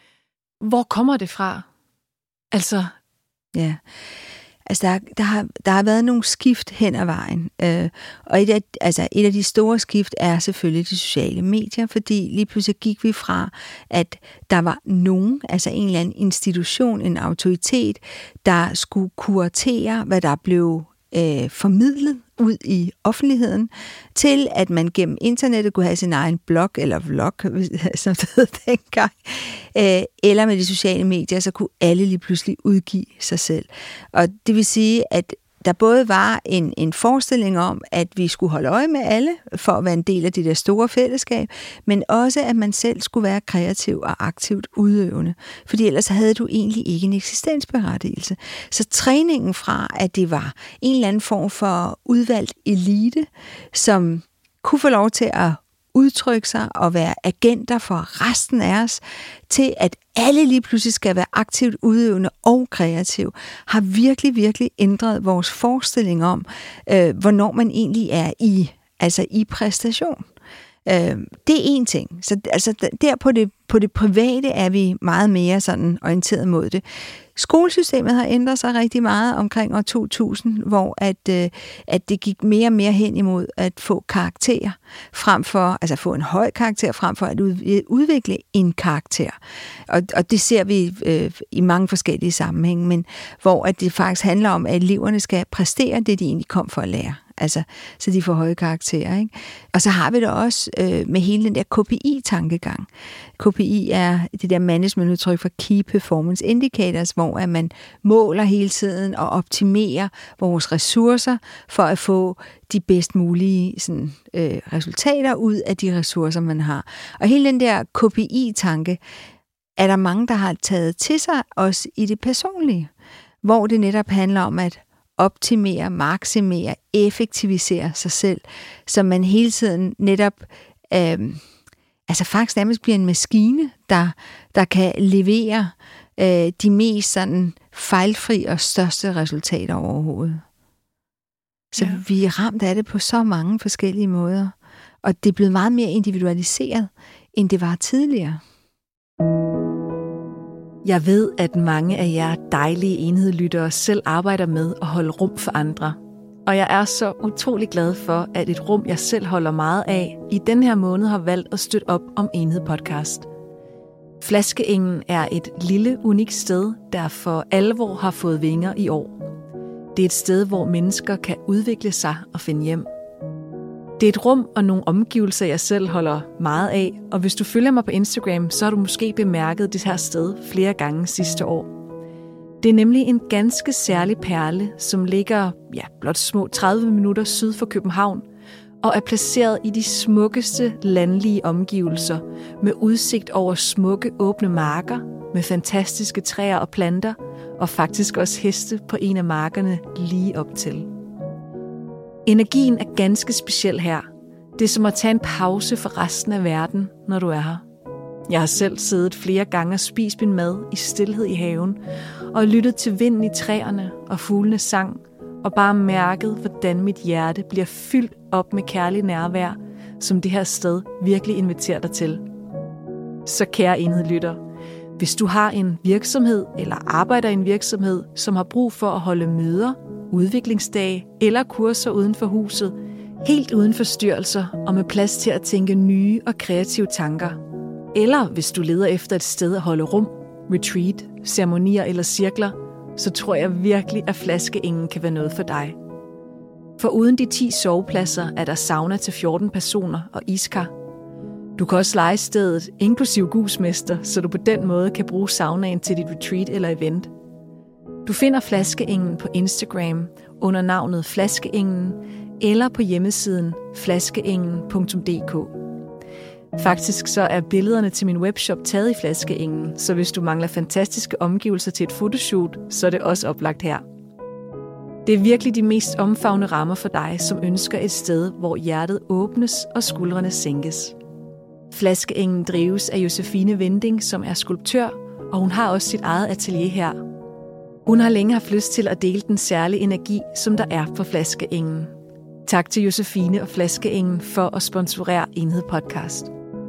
Hvor kommer det fra? Altså... Ja, altså der, der, har, der har været nogle skift hen ad vejen, øh, og et af, altså et af de store skift er selvfølgelig de sociale medier, fordi lige pludselig gik vi fra, at der var nogen, altså en eller anden institution, en autoritet, der skulle kuratere, hvad der blev øh, formidlet ud i offentligheden, til at man gennem internettet kunne have sin egen blog, eller vlog, som det hed dengang, øh, eller med de sociale medier, så kunne alle lige pludselig udgive sig selv. Og det vil sige, at der både var en, en forestilling om, at vi skulle holde øje med alle, for at være en del af det der store fællesskab, men også, at man selv skulle være kreativ og aktivt udøvende. Fordi ellers havde du egentlig ikke en eksistensberettigelse. Så træningen fra, at det var en eller anden form for udvalgt elite, som kunne få lov til at udtrykke sig og være agenter for resten af os, til at alle lige pludselig skal være aktivt udøvende og kreativ, har virkelig, virkelig ændret vores forestilling om, øh, hvornår man egentlig er i, altså i præstation. Øh, det er én ting. Så altså, der på det, på det private er vi meget mere sådan orienteret mod det. Skolesystemet har ændret sig rigtig meget omkring år to tusind, hvor at, øh, at det gik mere og mere hen imod at få karakterer, frem for, altså få en høj karakter, frem for at udvikle en karakter. Og, og det ser vi øh, i mange forskellige sammenhænge, men hvor at det faktisk handler om, at eleverne skal præstere det, de egentlig kom for at lære. Altså, så de får høje karakterer, ikke? Og så har vi det også øh, med hele den der K P I-tankegang. K P I er det der managementudtryk for Key Performance Indicators, hvor at man måler hele tiden og optimerer vores ressourcer for at få de bedst mulige sådan, øh, resultater ud af de ressourcer, man har. Og hele den der K P I-tanke er der mange, der har taget til sig, også i det personlige. hvor det netop handler om at optimere, maksimere, effektivisere sig selv, så man hele tiden netop øh, altså faktisk nærmest bliver en maskine, der, der kan levere øh, de mest sådan fejlfri og største resultater overhovedet. Så ja. Vi er ramt af det på så mange forskellige måder, og det er blevet meget mere individualiseret, end det var tidligere. Jeg ved, at mange af jer dejlige enhedlyttere selv arbejder med at holde rum for andre. Og jeg er så utrolig glad for, at et rum, jeg selv holder meget af, i den her måned har valgt at støtte op om Enhed Podcast. Flaskeengen er et lille, unikt sted, der for alvor har fået vinger i år. Det er et sted, hvor mennesker kan udvikle sig og finde hjem. Det er et rum og nogle omgivelser, jeg selv holder meget af, og hvis du følger mig på Instagram, så har du måske bemærket det her sted flere gange sidste år. Det er nemlig en ganske særlig perle, som ligger ja, blot små tredive minutter syd for København, og er placeret i de smukkeste landlige omgivelser, med udsigt over smukke åbne marker, med fantastiske træer og planter, og faktisk også heste på en af markerne lige op til. Energien er ganske speciel her. Det er som at tage en pause for resten af verden, når du er her. Jeg har selv siddet flere gange og spist min mad i stilhed i haven, og lyttet til vinden i træerne og fuglenes sang, og bare mærket, hvordan mit hjerte bliver fyldt op med kærlig nærvær, som det her sted virkelig inviterer dig til. Så kære enhedlytter, hvis du har en virksomhed eller arbejder i en virksomhed, som har brug for at holde møder, udviklingsdage eller kurser uden for huset, helt uden forstyrrelser og med plads til at tænke nye og kreative tanker. Eller hvis du leder efter et sted at holde rum, retreat, ceremonier eller cirkler, så tror jeg virkelig, at Flaskeengen kan være noget for dig. For uden de ti sovepladser er der sauna til fjorten personer og iskar. Du kan også leje stedet, inklusiv gusmester, så du på den måde kan bruge saunaen til dit retreat eller event. Du finder Flaskeengen på Instagram under navnet Flaskeengen eller på hjemmesiden flaskeengen punktum d k. Faktisk så er billederne til min webshop taget i Flaskeengen, så hvis du mangler fantastiske omgivelser til et fotoshoot, så er det også oplagt her. Det er virkelig de mest omfavnende rammer for dig, som ønsker et sted, hvor hjertet åbnes og skuldrene sænkes. Flaskeengen drives af Josefine Vinding, som er skulptør, og hun har også sit eget atelier her. Hun har længe haft lyst til at dele den særlige energi, som der er på Flaskeengen. Tak til Josefine og Flaskeengen for at sponsorere Enhed Podcast.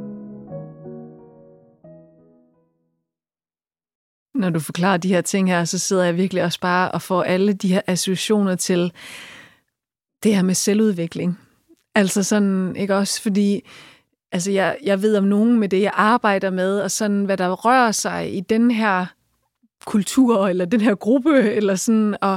Når du forklarer de her ting her, så sidder jeg virkelig også bare og får alle de her associationer til det her med selvudvikling. Altså sådan, ikke også, fordi altså jeg, jeg ved om nogen med det, jeg arbejder med, og sådan, hvad der rører sig i den her kultur, eller den her gruppe, eller sådan, og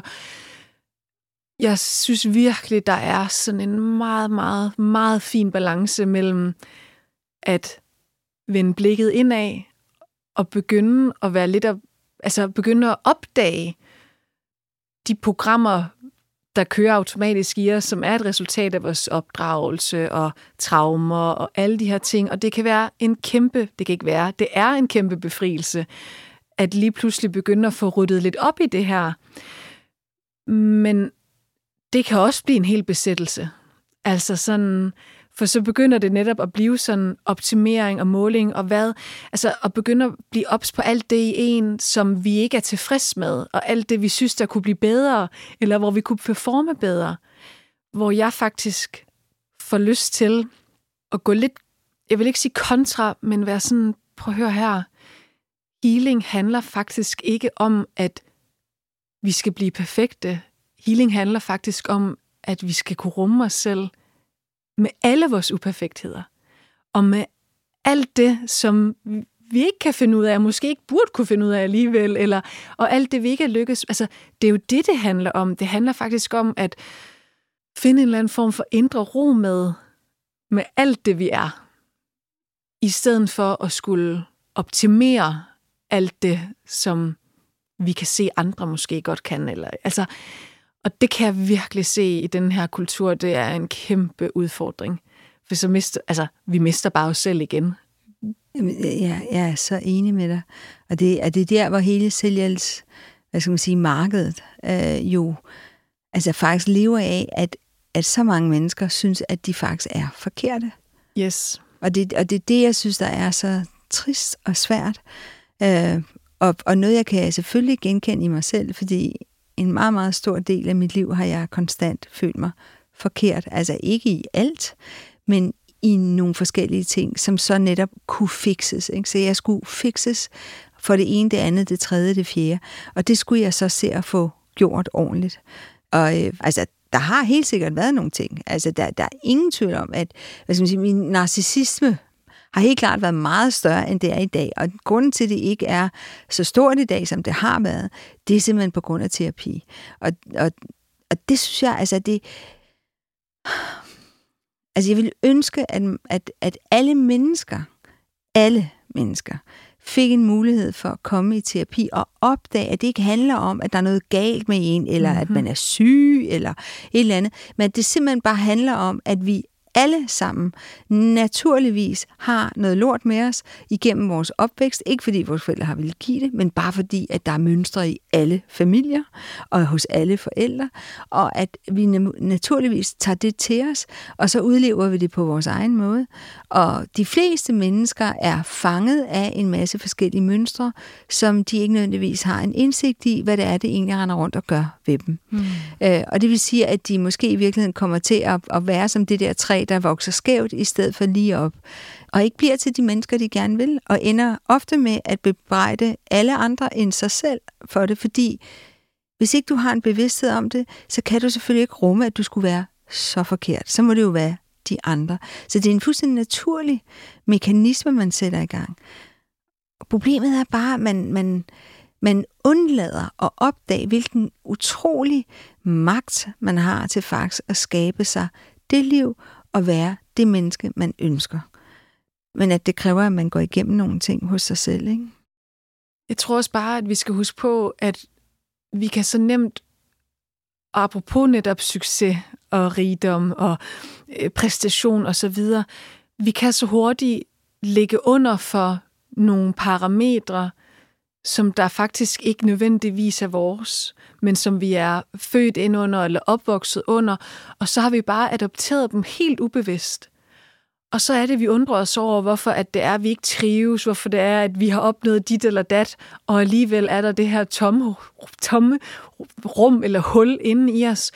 jeg synes virkelig, der er sådan en meget, meget, meget fin balance mellem at vende blikket indad, og begynde at være lidt, op, altså begynde at opdage de programmer, der kører automatisk i os, som er et resultat af vores opdragelse og traumer og alle de her ting. Og det kan være en kæmpe, det kan ikke være, det er en kæmpe befrielse, at lige pludselig begynde at få ryddet lidt op i det her. Men det kan også blive en hel besættelse. Altså sådan, for så begynder det netop at blive sådan optimering og måling, og hvad, altså at begynde at blive ops på alt det i en, som vi ikke er tilfreds med, og alt det, vi synes, der kunne blive bedre, eller hvor vi kunne performe bedre. Hvor jeg faktisk får lyst til at gå lidt, jeg vil ikke sige kontra, men være sådan, prøv at høre her, healing handler faktisk ikke om, at vi skal blive perfekte. Healing handler faktisk om, at vi skal kunne rumme os selv med alle vores uperfektheder. Og med alt det, som vi ikke kan finde ud af, og måske ikke burde kunne finde ud af alligevel, eller, og alt det, vi ikke er lykkes. Altså, det er jo det, det handler om. Det handler faktisk om at finde en eller anden form for indre ro med, med alt det, vi er. I stedet for at skulle optimere alt det, som vi kan se andre måske godt kan. Eller, altså, og det kan jeg virkelig se i den her kultur, det er en kæmpe udfordring. For så mister, altså, vi mister bare os selv igen. Jeg, jeg er så enig med dig. Og det, og det er der, hvor hele selvhjælps hvad skal man sige, markedet øh, jo altså faktisk lever af, at, at så mange mennesker synes, at de faktisk er forkerte. Yes. Og det, og det er det, jeg synes, der er så trist og svært. Øh, og, og noget, jeg kan selvfølgelig genkende i mig selv, fordi en meget, meget stor del af mit liv har jeg konstant følt mig forkert. Altså ikke i alt, men i nogle forskellige ting, som så netop kunne fikses. Ikke? Så jeg skulle fikses for det ene, det andet, det tredje, det fjerde. Og det skulle jeg så se at få gjort ordentligt. Og øh, altså, der har helt sikkert været nogle ting. Altså, der, der er ingen tvivl om, at hvad skal man sige, min narcissisme har helt klart været meget større, end det er i dag. Og grunden til, at det ikke er så stort i dag, som det har været, det er simpelthen på grund af terapi. Og, og, og det synes jeg, altså det... Altså, jeg vil ønske, at, at, at alle mennesker, alle mennesker, fik en mulighed for at komme i terapi og opdage, at det ikke handler om, at der er noget galt med en, eller mm-hmm. at man er syg, eller et eller andet, men at det simpelthen bare handler om, at vi alle sammen naturligvis har noget lort med os igennem vores opvækst. Ikke fordi vores forældre har ville give det, men bare fordi, at der er mønstre i alle familier og hos alle forældre, og at vi naturligvis tager det til os, og så udlever vi det på vores egen måde. Og de fleste mennesker er fanget af en masse forskellige mønstre, som de ikke nødvendigvis har en indsigt i, hvad det er, det egentlig render rundt og gør ved dem. Mm. Øh, og det vil sige, at de måske i virkeligheden kommer til at, at være som det der træ, der vokser skævt, i stedet for lige op. Og ikke bliver til de mennesker, de gerne vil, og ender ofte med at bebrejde alle andre end sig selv for det, fordi hvis ikke du har en bevidsthed om det, så kan du selvfølgelig ikke rumme, at du skulle være så forkert. Så må det jo være de andre. Så det er en fuldstændig naturlig mekanisme, man sætter i gang. Problemet er bare, at man, man, man undlader at opdage, hvilken utrolig magt man har til faktisk at skabe sig det liv og være det menneske, man ønsker. Men at det kræver, at man går igennem nogle ting hos sig selv, ikke? Jeg tror også bare, at vi skal huske på, at vi kan så nemt, apropos netop succes og rigdom og præstation og så videre, vi kan så hurtigt ligge under for nogle parametre, som der faktisk ikke nødvendigvis er vores, men som vi er født ind under eller opvokset under, og så har vi bare adopteret dem helt ubevidst. Og så er det, vi undrer os over, hvorfor at det er, at vi ikke trives, hvorfor det er, at vi har opnået dit eller dat, og alligevel er der det her tomme, tomme rum eller hul inde i os.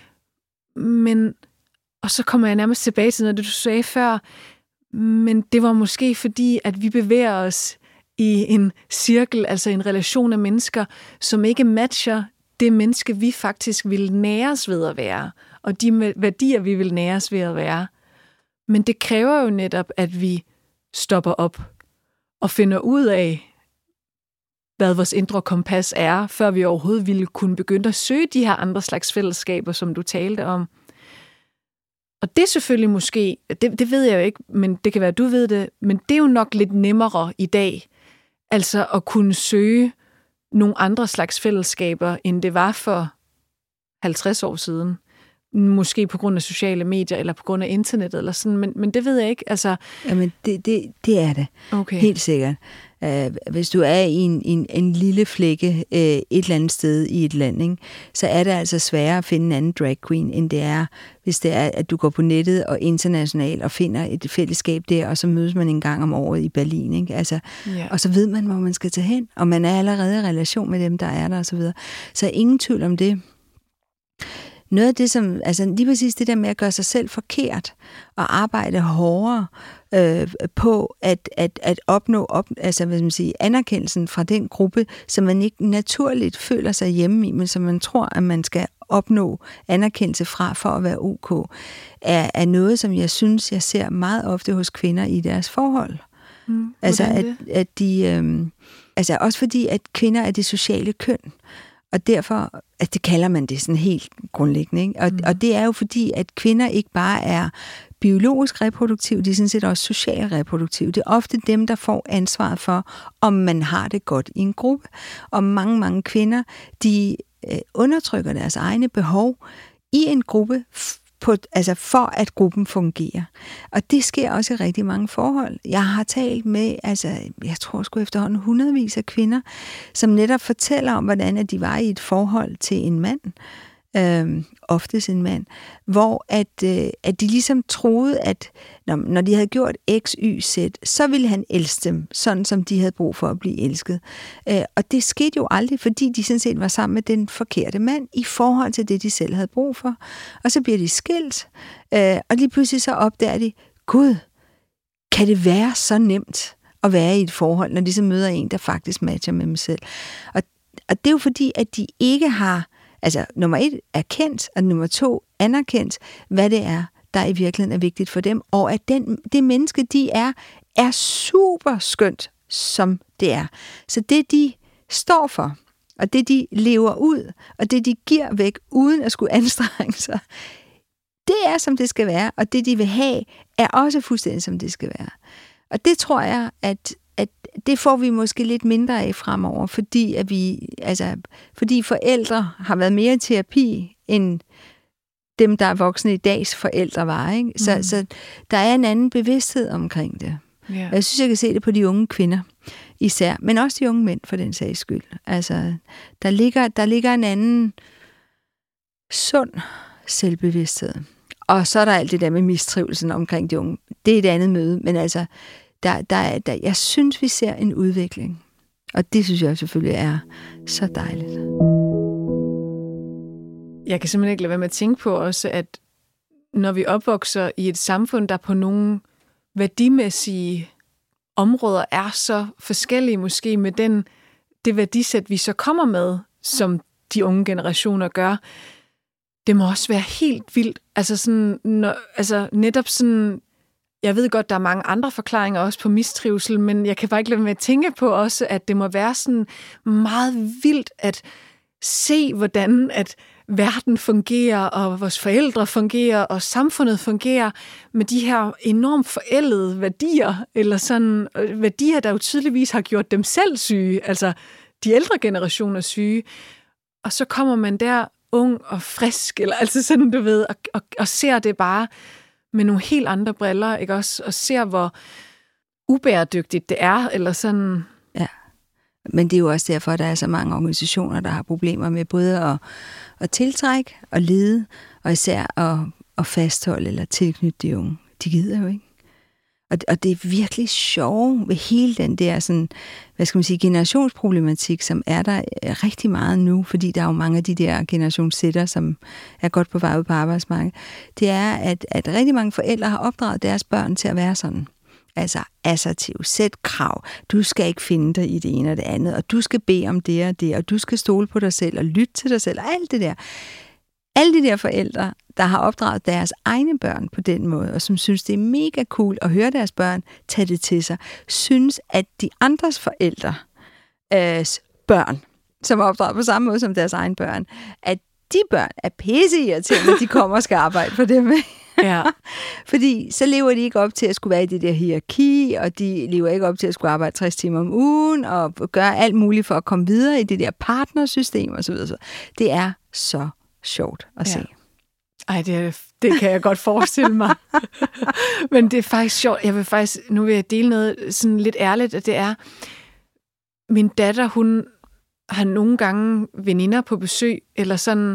Men, og så kommer jeg nærmest tilbage til noget, det du sagde før, men det var måske fordi, at vi bevæger os i en cirkel, altså en relation af mennesker, som ikke matcher det menneske, vi faktisk vil næres ved at være, og de værdier, vi vil næres ved at være. Men det kræver jo netop, at vi stopper op og finder ud af, hvad vores indre kompas er, før vi overhovedet ville kunne begynde at søge de her andre slags fællesskaber, som du talte om. Og det er selvfølgelig måske, det, det ved jeg jo ikke, men det kan være, at du ved det, men det er jo nok lidt nemmere i dag, altså at kunne søge nogle andre slags fællesskaber, end det var for halvtreds år siden. Måske på grund af sociale medier, eller på grund af internettet, eller sådan, men, men det ved jeg ikke. Altså... Jamen, det, det, det er det. Okay. Helt sikkert. Uh, hvis du er i en, en, en lille flække uh, et eller andet sted i et land, ikke, så er det altså sværere at finde en anden drag queen, end det er, hvis det er, at du går på nettet og internationalt og finder et fællesskab der, og så mødes man en gang om året i Berlin. Ikke? Altså, yeah. Og så ved man, hvor man skal tage hen, og man er allerede i relation med dem, der er der, og så videre. Så er ingen tvivl om det. Noget af det, som, altså lige præcis det der med at gøre sig selv forkert, og arbejde hårdere øh, på at, at, at opnå op, altså, hvad skal man sige, anerkendelsen fra den gruppe, som man ikke naturligt føler sig hjemme i, men som man tror, at man skal opnå anerkendelse fra for at være ok, er, er noget, som jeg synes, jeg ser meget ofte hos kvinder i deres forhold. Mm, altså, at, at de, øh, altså også fordi, at kvinder er det sociale køn. Og derfor, at det kalder man det sådan helt grundlæggende, ikke? Og, mm. og det er jo fordi, at kvinder ikke bare er biologisk reproduktive, de er sådan set også socialt reproduktive. Det er ofte dem, der får ansvaret for, om man har det godt i en gruppe. Og mange, mange kvinder, de øh, undertrykker deres egne behov i en gruppe, på, altså for at gruppen fungerer. Og det sker også i rigtig mange forhold. Jeg har talt med, altså jeg tror sgu efterhånden hundredvis af kvinder, som netop fortæller om, hvordan at de var i et forhold til en mand, øhm, oftest en mand, hvor at, øh, at de ligesom troede, at når, når de havde gjort X, Y, Z, så ville han elske dem, sådan som de havde brug for at blive elsket. Øh, og det skete jo aldrig, fordi de sådan set var sammen med den forkerte mand i forhold til det, de selv havde brug for. Og så bliver de skilt, øh, og lige pludselig så opdager de, gud, kan det være så nemt at være i et forhold, når de så møder en, der faktisk matcher med dem selv. Og, og det er jo fordi, at de ikke har, altså nummer et erkendt, og nummer to anerkendt, hvad det er, der i virkeligheden er vigtigt for dem, og at den, det menneske, de er, er super skønt, som det er. Så det, de står for, og det, de lever ud, og det, de giver væk, uden at skulle anstrenge sig, det er, som det skal være, og det, de vil have, er også fuldstændig, som det skal være. Og det tror jeg, at, at det får vi måske lidt mindre af fremover, fordi, at vi, altså, fordi forældre har været mere i terapi, end dem, der er voksne i dags forældre var. Ikke? Så, mm. så der er en anden bevidsthed omkring det. Yeah. Jeg synes, jeg kan se det på de unge kvinder især, men også de unge mænd for den sags skyld. Altså, der ligger, der ligger en anden sund selvbevidsthed. Og så er der alt det der med mistrivelsen omkring de unge. Det er et andet møde, men altså, der, der, der, jeg synes, vi ser en udvikling. Og det synes jeg selvfølgelig er så dejligt. Jeg kan simpelthen ikke lade være med at tænke på også, at når vi opvokser i et samfund, der på nogle værdimæssige områder er så forskellige måske med den, det værdisæt, vi så kommer med, som de unge generationer gør, det må også være helt vildt. Altså, sådan, når, altså netop sådan, jeg ved godt, der er mange andre forklaringer også på mistrivsel, men jeg kan bare ikke lade med at tænke på også, at det må være sådan meget vildt at se, hvordan at verden fungerer, og vores forældre fungerer, og samfundet fungerer med de her enormt forældede værdier, eller sådan værdier, der jo tydeligvis har gjort dem selv syge, altså de ældre generationer syge. Og så kommer man der ung og frisk, eller altså sådan, du ved, og, og, og ser det bare med nogle helt andre briller, ikke også? Og ser, hvor ubæredygtigt det er, eller sådan. Ja, men det er jo også derfor, at der er så mange organisationer, der har problemer med både at, at tiltrække og lede, og især at, at fastholde eller tilknytte de unge. De gider jo ikke. Og, og det er virkelig sjovt ved hele den der sådan, hvad skal man sige, generationsproblematik, som er der rigtig meget nu, fordi der er jo mange af de der generationssætter, som er godt på vej ud på arbejdsmarkedet. Det er, at, at rigtig mange forældre har opdraget deres børn til at være sådan. Altså assertiv, sæt krav, du skal ikke finde dig i det ene og det andet, og du skal bede om det og det, og du skal stole på dig selv og lytte til dig selv, og alt det der. Alle de der forældre, der har opdraget deres egne børn på den måde, og som synes, det er mega cool at høre deres børn tage det til sig, synes, at de andres forældres øh, børn, som er opdraget på samme måde som deres egne børn, at de børn er pisseirriterende, når de kommer og skal arbejde for dem. Ja. Fordi så lever de ikke op til at skulle være i det der hierarki, og de lever ikke op til at skulle arbejde tres timer om ugen, og gøre alt muligt for at komme videre i det der partnersystem osv. Det er så sjovt at se. Ja. Ej, det, det kan jeg godt forestille mig. Men det er faktisk sjovt. Jeg vil faktisk, nu vil jeg dele noget sådan lidt ærligt, at det er, min datter, hun har nogle gange veninder på besøg, eller sådan,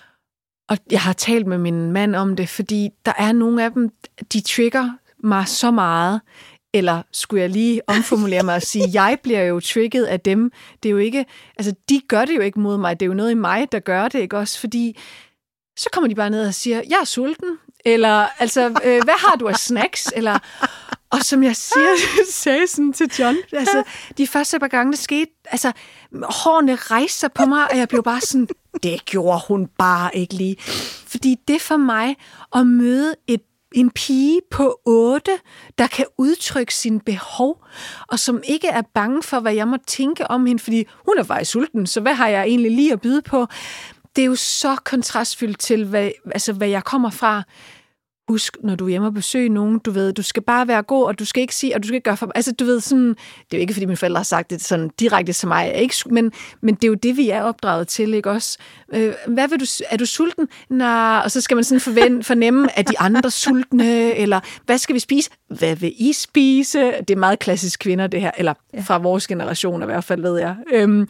og jeg har talt med min mand om det, fordi der er nogle af dem, de trigger mig så meget, eller skulle jeg lige omformulere mig og sige, jeg bliver jo trigget af dem. Det er jo ikke, altså de gør det jo ikke mod mig, det er jo noget i mig, der gør det, ikke også? Fordi så kommer de bare ned og siger, jeg er sulten, eller altså, øh, hvad har du af snacks? Eller, og som jeg siger, sagde sådan til John, altså de første par gange, det skete, altså hårene rejste sig på mig, og jeg blev bare sådan, det gjorde hun bare ikke lige. Fordi det for mig at møde et en pige på otte, der kan udtrykke sine behov, og som ikke er bange for, hvad jeg må tænke om hende, fordi hun er faktisk sulten, så hvad har jeg egentlig lige at byde på? Det er jo så kontrastfyldt til, hvad, altså, hvad jeg kommer fra. husk, når du er hjemme og besøger nogen, du ved, du skal bare være god, og du skal ikke sige, og du skal ikke gøre for... Altså, du ved, sådan... Det er jo ikke, fordi mine forældre har sagt det sådan direkte til mig, ikke? Men, men det er jo det, vi er opdraget til, ikke også? Øh, hvad vil du... Er du sulten? Nej, og så skal man sådan forvente, fornemme, at de andre sultne, eller hvad skal vi spise? Hvad vil I spise? Det er meget klassisk kvinder, det her, eller fra vores generation i hvert fald, ved jeg. Øhm,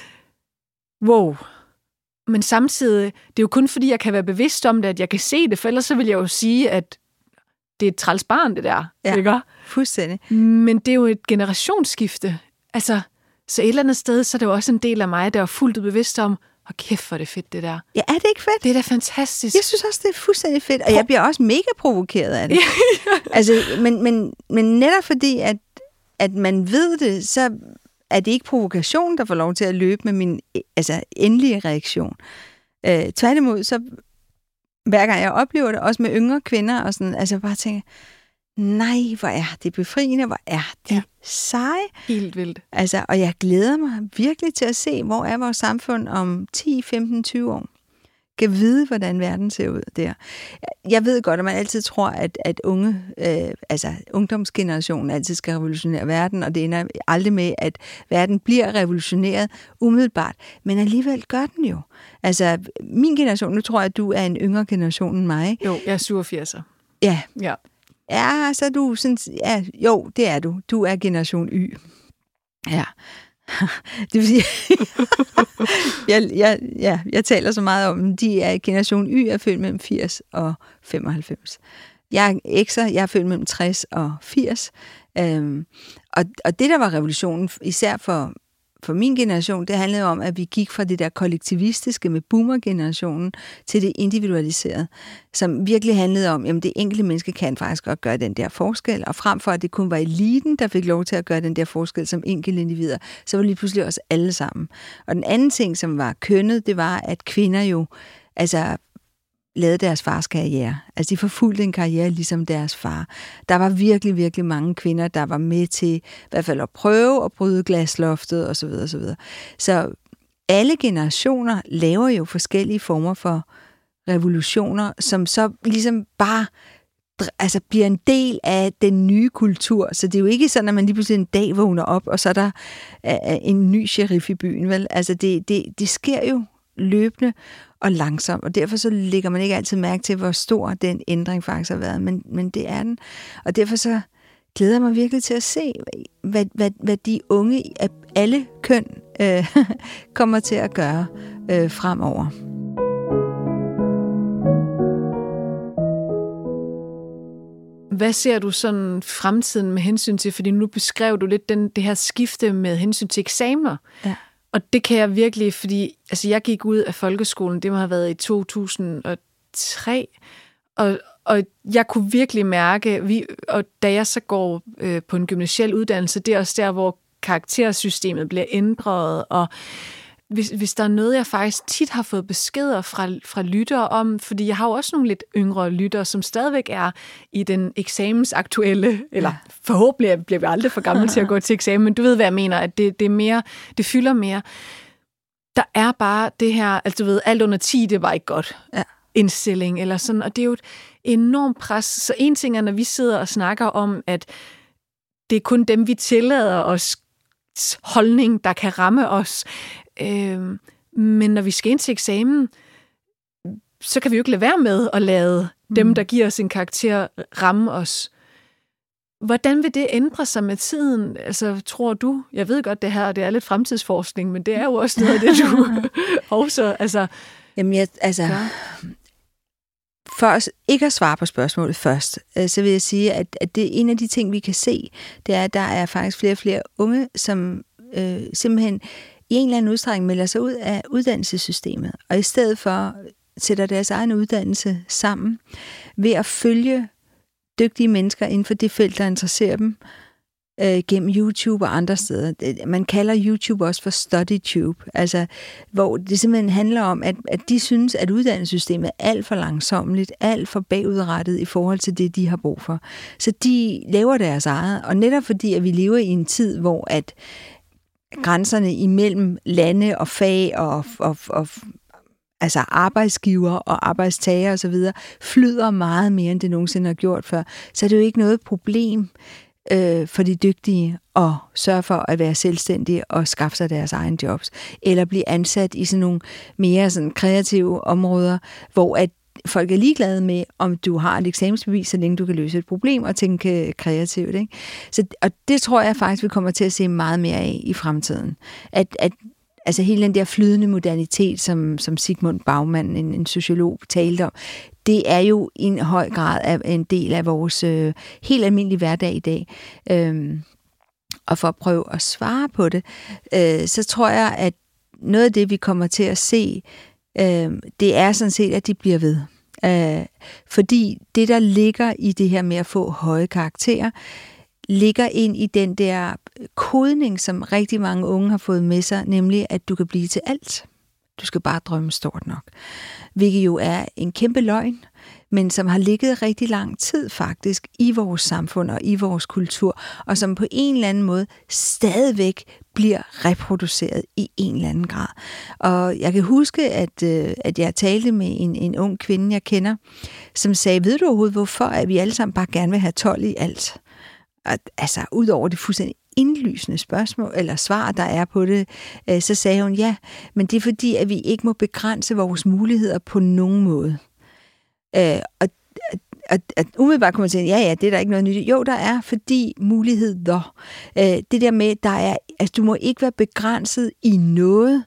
wow. Men samtidig, det er jo kun fordi, jeg kan være bevidst om det, at jeg kan se det, for ellers så vil jeg jo sige, at det er et træls barn, det der. Ja, ikke? Fuldstændig. Men det er jo et generationsskifte. Altså, så et eller andet sted, så er det jo også en del af mig, der er fuldt bevidst om, og kæft, hvor er det fedt, det der. Ja, er det ikke fedt? Det er da fantastisk. Jeg synes også, det er fuldstændig fedt, og jeg bliver også mega provokeret af det. altså, men, men, men netop fordi, at, at man ved det, så er det ikke provokation, der får lov til at løbe med min altså, endelige reaktion. Øh, tværtimod, så hver gang jeg oplever det, også med yngre kvinder, og sådan, altså jeg bare tænker, nej, hvor er det befriende, hvor er det ja. seje. Helt vildt. Altså, og jeg glæder mig virkelig til at se, hvor er vores samfund om ti, femten, tyve år. Kan vide, hvordan verden ser ud der. Jeg ved godt, at man altid tror, at, at unge, øh, altså ungdomsgenerationen altid skal revolutionere verden, og det ender aldrig med, at verden bliver revolutioneret umiddelbart. Men alligevel gør den jo. Altså, min generation, nu tror jeg, at du er en yngre generation end mig. Jo, jeg er syvogfirser. Ja. Ja. Ja, så er du sådan, ja, jo, det er du. Du er generation Y. Ja. Det vil sige, jeg, jeg, ja, jeg taler så meget om, de er generation Y, er født mellem firs og femoghalvfems. Jeg er X'er, jeg er født mellem tres og firs. Øhm, og, og det, der var revolutionen, især for, for min generation, det handlede om, at vi gik fra det der kollektivistiske med boomer-generationen til det individualiserede, som virkelig handlede om, jamen det enkelte menneske kan faktisk godt gøre den der forskel, og frem for at det kun var eliten, der fik lov til at gøre den der forskel som enkelte individer, så var lige pludselig også alle sammen. Og den anden ting, som var kønnet, det var, at kvinder jo, altså lavede deres fars karriere. Altså de forfulgte en karriere ligesom deres far. Der var virkelig, virkelig mange kvinder, der var med til i hvert fald at prøve at bryde glasloftet osv. osv. Så alle generationer laver jo forskellige former for revolutioner, som så ligesom bare altså bliver en del af den nye kultur. Så det er jo ikke sådan, at man lige pludselig en dag vågner op, og så er der en ny sheriff i byen, vel? Altså det, det, det sker jo løbende og langsomt, og derfor så lægger man ikke altid mærke til, hvor stor den ændring faktisk har været, men, men det er den. Og derfor så glæder jeg mig virkelig til at se, hvad, hvad, hvad de unge af alle køn øh, kommer til at gøre øh, fremover. Hvad ser du sådan fremtiden med hensyn til, fordi nu beskrev du lidt den, det her skifte med hensyn til eksamener. Ja. Og det kan jeg virkelig, fordi altså jeg gik ud af folkeskolen, det må have været i to tusind og tre, og, og jeg kunne virkelig mærke, vi, og da jeg så går øh, på en gymnasial uddannelse, det er også der, hvor karaktersystemet bliver ændret, og hvis, hvis der er noget, jeg faktisk tit har fået beskeder fra, fra lyttere om, fordi jeg har jo også nogle lidt yngre lyttere, som stadigvæk er i den eksamensaktuelle, eller ja. Forhåbentlig bliver vi aldrig for gamle til at gå til eksamen, men du ved, hvad jeg mener, at det, det er mere, det fylder mere. Der er bare det her, altså du ved, alt under ti, det var ikke godt. Ja. Indstilling, eller sådan, og det er jo et enormt pres. Så en ting er, når vi sidder og snakker om, at det er kun dem, vi tillader os holdning, der kan ramme os. Øh, men når vi skal ind til eksamen, så kan vi jo ikke lade være med at lade mm. dem, der giver os en karakter, ramme os. Hvordan vil det ændre sig med tiden? Altså, tror du, jeg ved godt, det her det er lidt fremtidsforskning, men det er jo også noget af det, du også, altså... Jamen, jeg, altså... Ja. For os ikke at svare på spørgsmålet først, så vil jeg sige, at, at det er en af de ting, vi kan se, det er, at der er faktisk flere og flere unge, som øh, simpelthen i en eller anden udstrækning melder sig ud af uddannelsessystemet, og i stedet for sætter deres egen uddannelse sammen ved at følge dygtige mennesker inden for det felt, der interesserer dem, øh, gennem YouTube og andre steder. Man kalder YouTube også for StudyTube, altså, hvor det simpelthen handler om, at, at de synes, at uddannelsessystemet er alt for langsommeligt, alt for bagudrettet i forhold til det, de har brug for. Så de laver deres eget, og netop fordi, at vi lever i en tid, hvor at grænserne imellem lande og fag og, og, og altså arbejdsgiver og arbejdstager osv., flyder meget mere, end det nogensinde har gjort før, så er det jo ikke noget problem øh, for de dygtige at sørge for at være selvstændige og skaffe sig deres egen jobs, eller blive ansat i sådan nogle mere sådan kreative områder, hvor at folk er ligeglade med, om du har et eksamensbevis, så længe du kan løse et problem og tænke kreativt. Ikke? Så, og det tror jeg faktisk, vi kommer til at se meget mere af i fremtiden. At, at altså hele den der flydende modernitet, som, som Zygmunt Bauman, en, en sociolog, talte om, det er jo i en høj grad af, en del af vores øh, helt almindelige hverdag i dag. Øhm, og for at prøve at svare på det, øh, så tror jeg, at noget af det, vi kommer til at se, øh, det er sådan set, at de bliver ved. Øh, fordi det, der ligger i det her med at få høje karakterer, ligger ind i den der kodning, som rigtig mange unge har fået med sig, nemlig at du kan blive til alt. Du skal bare drømme stort nok. Hvilket jo er en kæmpe løgn, men som har ligget rigtig lang tid faktisk i vores samfund og i vores kultur, og som på en eller anden måde stadigvæk bliver reproduceret i en eller anden grad. Og jeg kan huske, at, at jeg talte med en, en ung kvinde, jeg kender, som sagde, ved du overhovedet, hvorfor at vi alle sammen bare gerne vil have tolv i alt? At, altså, ud over det fuldstændig indlysende spørgsmål, eller svar, der er på det, øh, så sagde hun, ja, men det er fordi, at vi ikke må begrænse vores muligheder på nogen måde. Øh, og at, at umiddelbart kommer man til, ja, ja, det er der ikke noget nyt. Jo, der er, fordi muligheder. Øh, det der med, der er, altså, du må ikke være begrænset i noget,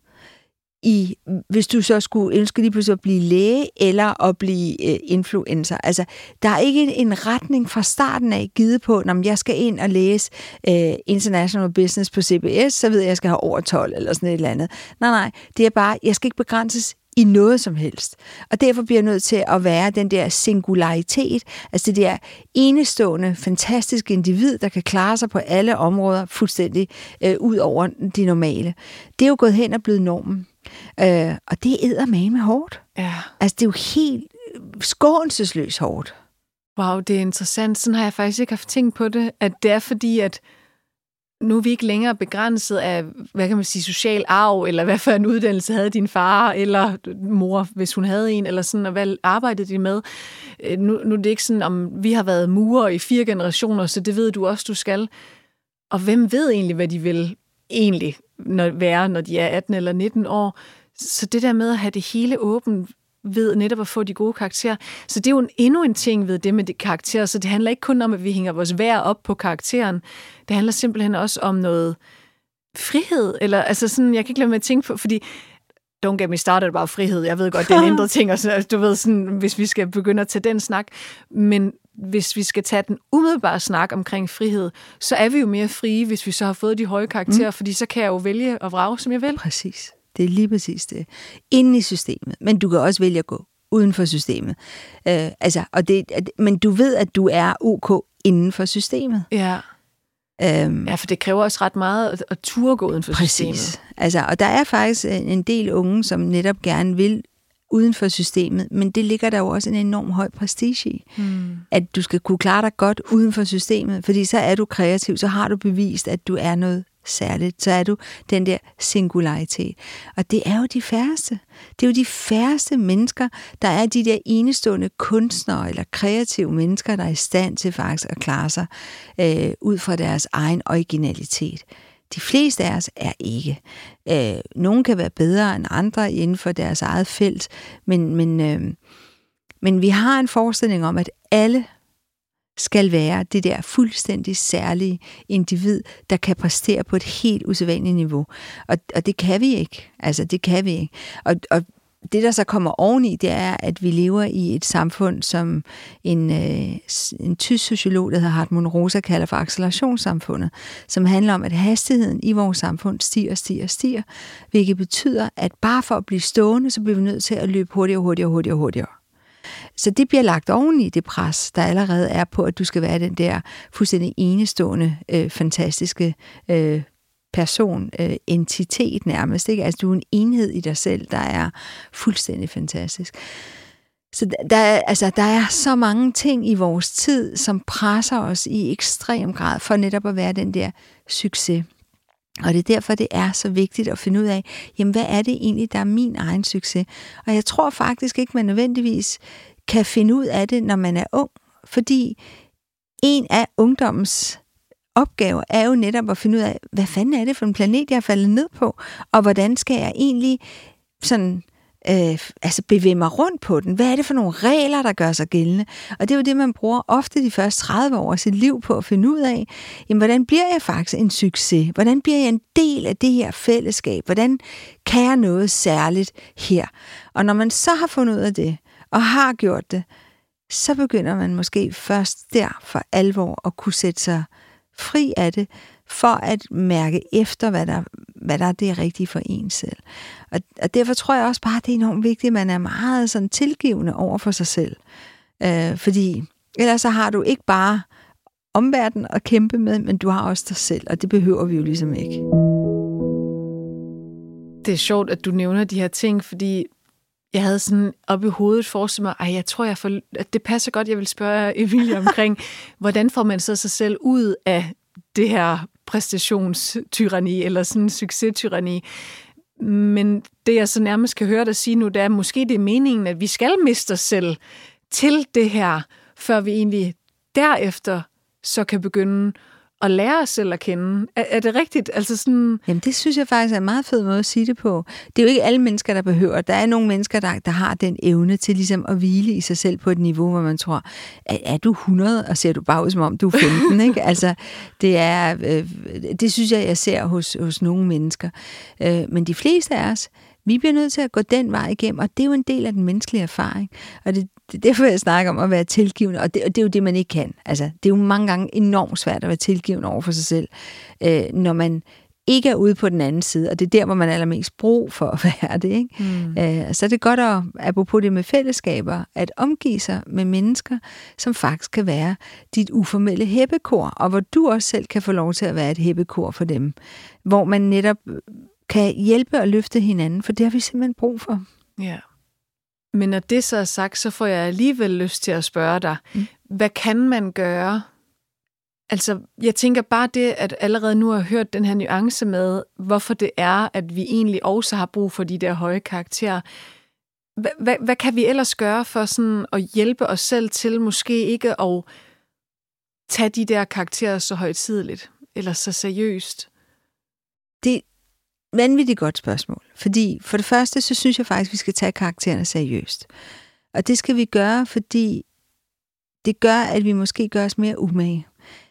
i, hvis du så skulle ønske lige pludselig at blive læge eller at blive øh, influencer. Altså, der er ikke en retning fra starten af givet på, når jeg skal ind og læse øh, International Business på C B S, så ved jeg, at jeg skal have over tolv eller sådan et eller andet. Nej, nej, det er bare, jeg skal ikke begrænses i noget som helst. Og derfor bliver jeg nødt til at være den der singularitet, altså det der enestående, fantastiske individ, der kan klare sig på alle områder fuldstændig øh, ud over de normale. Det er jo gået hen og blevet normen. Øh, og det er eddermame hårdt. Ja. Altså, det er jo helt skånselsløst hårdt. Wow, det er interessant. Sådan har jeg faktisk ikke haft tænkt på det, at det er fordi, at nu er vi ikke længere begrænset af, hvad kan man sige, social arv, eller hvad for en uddannelse havde din far, eller mor, hvis hun havde en, eller sådan, og hvad arbejdede de med. Nu, nu er det ikke sådan, om vi har været murer i fire generationer, så det ved du også, du skal. Og hvem ved egentlig, hvad de vil egentlig når, være, når de er atten eller nitten år. Så det der med at have det hele åbent, ved netop at få de gode karakterer. Så det er jo en, endnu en ting ved det med de karakterer, så det handler ikke kun om, at vi hænger vores værd op på karakteren. Det handler simpelthen også om noget frihed, eller altså sådan, jeg kan ikke lade mig at tænke på, fordi don't get me started, bare frihed. Jeg ved godt, det er en ændret ting, og så, du ved sådan, hvis vi skal begynde at tage den snak, men hvis vi skal tage den umiddelbare snak omkring frihed, så er vi jo mere frie, hvis vi så har fået de høje karakterer, mm. fordi så kan jeg jo vælge og vrage, som jeg vil. Præcis. Det er lige præcis det. Inden i systemet. Men du kan også vælge at gå uden for systemet. Øh, altså, og det, men du ved, at du er ok inden for systemet. Ja. Øhm, ja, for det kræver også ret meget at, at turde gå uden for præcis. Systemet. Altså, og der er faktisk en del unge, som netop gerne vil uden for systemet, men det ligger der jo også en enorm høj prestige i. Hmm. At du skal kunne klare dig godt uden for systemet, fordi så er du kreativ, så har du bevist, at du er noget særligt, så er du den der singularitet. Og det er jo de færreste. Det er jo de færreste mennesker, der er de der enestående kunstnere eller kreative mennesker, der er i stand til faktisk at klare sig øh, ud fra deres egen originalitet. De fleste af os er ikke. Øh, nogle kan være bedre end andre inden for deres eget felt, men, men, øh, men vi har en forestilling om, at alle skal være det der fuldstændig særlige individ, der kan præstere på et helt usædvanligt niveau. Og, og det kan vi ikke. Altså, det kan vi ikke. Og, og det, der så kommer oveni, det er, at vi lever i et samfund, som en, øh, en tysk sociolog, der hedder Hartmut Rosa, kalder for accelerationssamfundet, som handler om, at hastigheden i vores samfund stiger, stiger, stiger, hvilket betyder, at bare for at blive stående, så bliver vi nødt til at løbe hurtigere, hurtigere, hurtigere, hurtigere. Så det bliver lagt oveni det pres, der allerede er på, at du skal være den der fuldstændig enestående, øh, fantastiske øh, person, øh, entitet nærmest. Ikke? Altså, du er en enhed i dig selv, der er fuldstændig fantastisk. Så der, altså, der er så mange ting i vores tid, som presser os i ekstrem grad for netop at være den der succes. Og det er derfor, det er så vigtigt at finde ud af, jamen hvad er det egentlig, der er min egen succes? Og jeg tror faktisk ikke, man nødvendigvis kan finde ud af det, når man er ung. Fordi en af ungdommens opgaver er jo netop at finde ud af, hvad fanden er det for en planet, jeg er faldet ned på? Og hvordan skal jeg egentlig sådan... Øh, altså bevæge mig rundt på den. Hvad er det for nogle regler, der gør sig gældende? Og det er jo det, man bruger ofte de første tredive år af sit liv på at finde ud af. Jamen, hvordan bliver jeg faktisk en succes? Hvordan bliver jeg en del af det her fællesskab? Hvordan kan jeg noget særligt her? Og når man så har fundet ud af det, og har gjort det, så begynder man måske først der for alvor at kunne sætte sig fri af det, for at mærke efter, hvad der, hvad der er det rigtige for en selv. Og, og derfor tror jeg også bare, at det er enormt vigtigt, at man er meget sådan tilgivende over for sig selv. Øh, fordi ellers så har du ikke bare omverdenen at kæmpe med, men du har også dig selv, og det behøver vi jo ligesom ikke. Det er sjovt, at du nævner de her ting, fordi jeg havde sådan op i hovedet forestillet mig, at jeg tror, jeg får, at det passer godt, jeg vil spørge Emilie omkring, hvordan får man så sig selv ud af det her præstationstyranni, eller sådan succestyranni. Men det, jeg så nærmest kan høre dig sige nu, det er, måske det er meningen, at vi skal miste os selv til det her, før vi egentlig derefter så kan begynde at lære os selv at kende. Er, er det rigtigt? Altså sådan... Jamen, det synes jeg faktisk er en meget fed måde at sige det på. Det er jo ikke alle mennesker, der behøver. Der er nogle mennesker, der, der har den evne til ligesom at hvile i sig selv på et niveau, hvor man tror, er, er du hundrede, og ser du bare ud, som om du er femten, ikke? Altså, det er, øh, det synes jeg, jeg ser hos, hos nogle mennesker. Øh, men de fleste af os, vi bliver nødt til at gå den vej igennem, og det er jo en del af den menneskelige erfaring. Og det, det er derfor, jeg snakker om at være tilgivende, og det, og det er jo det, man ikke kan. Altså, det er jo mange gange enormt svært at være tilgivende over for sig selv, øh, når man ikke er ude på den anden side, og det er der, hvor man er allermest brug for at være det. Ikke? Mm. Øh, så er det godt at, apropos det med fællesskaber, at omgive sig med mennesker, som faktisk kan være dit uformelle heppekor, og hvor du også selv kan få lov til at være et heppekor for dem, hvor man netop kan hjælpe og løfte hinanden, for det har vi simpelthen brug for. Ja. Men når det så er sagt, så får jeg alligevel lyst til at spørge dig, mm. hvad kan man gøre? Altså, jeg tænker bare det, at allerede nu har hørt den her nuance med, hvorfor det er, at vi egentlig også har brug for de der høje karakterer. Hvad, hvad, hvad kan vi ellers gøre for sådan at hjælpe os selv til måske ikke at tage de der karakterer så højtideligt, eller så seriøst? Det vanvittigt godt spørgsmål. Fordi for det første, så synes jeg faktisk, vi skal tage karaktererne seriøst. Og det skal vi gøre, fordi det gør, at vi måske gør os mere umage.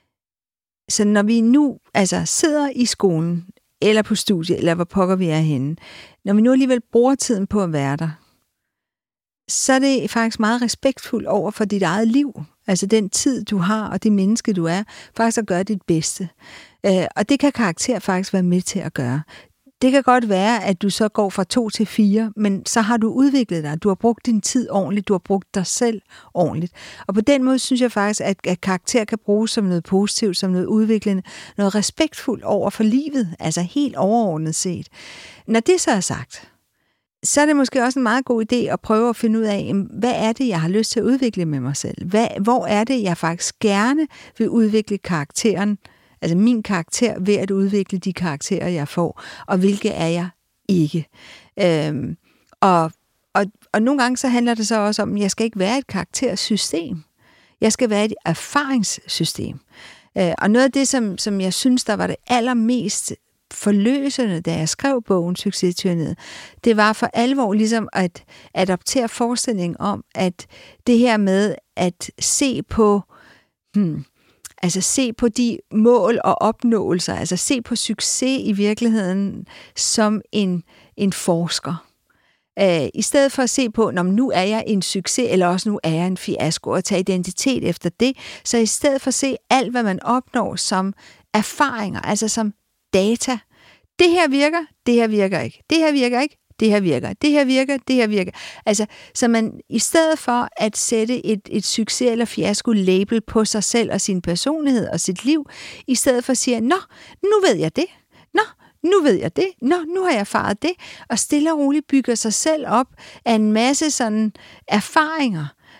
Så når vi nu altså sidder i skolen, eller på studiet, eller hvor pokker vi er henne, når vi nu alligevel bruger tiden på at være der, så er det faktisk meget respektfuldt over for dit eget liv. Altså den tid, du har, og det menneske, du er, faktisk at gøre dit bedste. Og det kan karakter faktisk være med til at gøre. Det kan godt være, at du så går fra to til fire, men så har du udviklet dig. Du har brugt din tid ordentligt, du har brugt dig selv ordentligt. Og på den måde synes jeg faktisk, at, at karakter kan bruges som noget positivt, som noget udviklende, noget respektfuldt over for livet, altså helt overordnet set. Når det så er sagt, så er det måske også en meget god idé at prøve at finde ud af, hvad er det, jeg har lyst til at udvikle med mig selv? Hvad, hvor er det, jeg faktisk gerne vil udvikle karakteren, altså min karakter, ved at udvikle de karakterer, jeg får, og hvilke er jeg ikke. Øhm, og, og, og nogle gange så handler det så også om, at jeg skal ikke være et karaktersystem. Jeg skal være et erfaringssystem. Øh, og noget af det, som, som jeg synes, der var det allermest forløsende, da jeg skrev bogen Succestyranniet, det var for alvor ligesom at adoptere forestillingen om, at det her med at se på... Hmm, Altså se på de mål og opnåelser, altså se på succes i virkeligheden som en, en forsker. Uh, I stedet for at se på, når nu er jeg en succes, eller også nu er jeg en fiasko, og tage identitet efter det, så i stedet for at se alt, hvad man opnår som erfaringer, altså som data. Det her virker, det her virker ikke, det her virker ikke, det her virker, det her virker, det her virker. Altså, så man i stedet for at sætte et, et succes- eller fiasko-label på sig selv og sin personlighed og sit liv, i stedet for at sige, nå, nu ved jeg det, nå, nu ved jeg det, nå, nu har jeg erfaret det, og stille og roligt bygger sig selv op af en masse sådan erfaringer,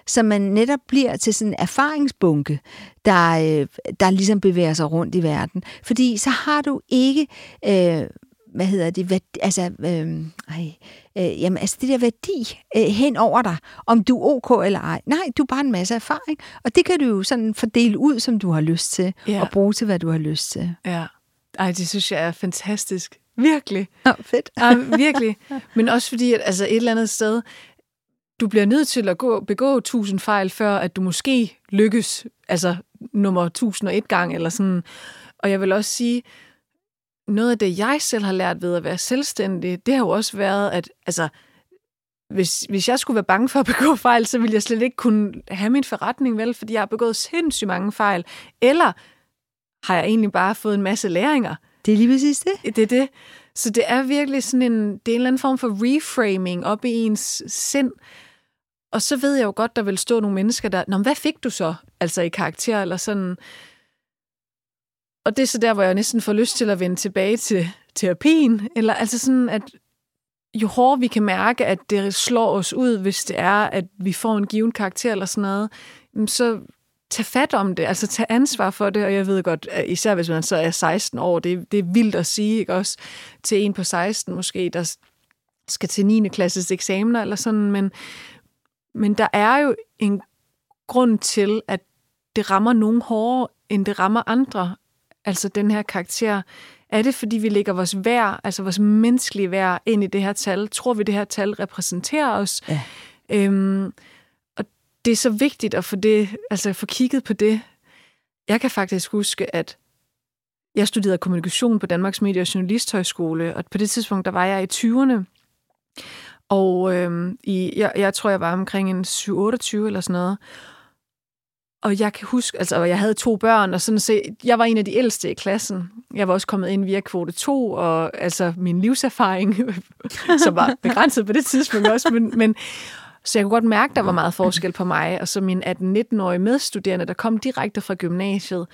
så man netop bliver til sådan en erfaringsbunke, der, øh, der ligesom bevæger sig rundt i verden. Fordi så har du ikke, øh, hvad hedder det, hvad, altså, øh, ej, øh, jamen, altså det der værdi øh, hen over dig, om du er ok eller ej. Nej, du er bare en masse erfaring, og det kan du jo sådan fordele ud, som du har lyst til, ja. Og bruge til, hvad du har lyst til. Ja, ej, det synes jeg er fantastisk. Virkelig. Ja, fedt. Ja, virkelig. Men også fordi, at altså, et eller andet sted, du bliver nødt til at gå, begå tusind fejl, før at du måske lykkes, altså nummer tusind og et gang, eller sådan. Og jeg vil også sige, noget af det, jeg selv har lært ved at være selvstændig, det har jo også været, at altså, hvis, hvis jeg skulle være bange for at begå fejl, så ville jeg slet ikke kunne have min forretning, vel, fordi jeg har begået sindssygt mange fejl. Eller har jeg egentlig bare fået en masse læringer? Det er lige præcis det. Det er det. Så det er virkelig sådan en, det er en eller anden form for reframing op i ens sind. Og så ved jeg jo godt, der vil stå nogle mennesker, der, nå, hvad fik du så? Altså i karakter eller sådan. Og det er så der, hvor jeg næsten får lyst til at vende tilbage til terapien. Eller altså sådan, at jo hårdere vi kan mærke, at det slår os ud, hvis det er, at vi får en given karakter eller sådan noget, så tag fat om det, altså tag ansvar for det, og jeg ved godt, især hvis man så er seksten år, det, det er vildt at sige, ikke også, til en på seksten måske, der skal til niende klasses eksamener eller sådan, men, men der er jo en grund til, at det rammer nogen hårdere, end det rammer andre, altså den her karakter. Er det, fordi vi lægger vores værd, altså vores menneskelige værd ind i det her tal? Tror vi, det her tal repræsenterer os? Ja. Øhm, Det er så vigtigt at få, det, altså få kigget på det. Jeg kan faktisk huske, at jeg studerede kommunikation på Danmarks Medie- og Journalisthøjskole, og på det tidspunkt, der var jeg i tyverne. Og øhm, i, jeg, jeg tror, jeg var omkring en syv otteogtyve eller sådan noget. Og jeg kan huske, altså jeg havde to børn, og sådan se, jeg var en af de ældste i klassen. Jeg var også kommet ind via kvote to, og altså min livserfaring, som var begrænset på det tidspunkt også, men... men så jeg kunne godt mærke, der var meget forskel på mig, og så min atten-nitten-årige medstuderende, der kom direkte fra gymnasiet.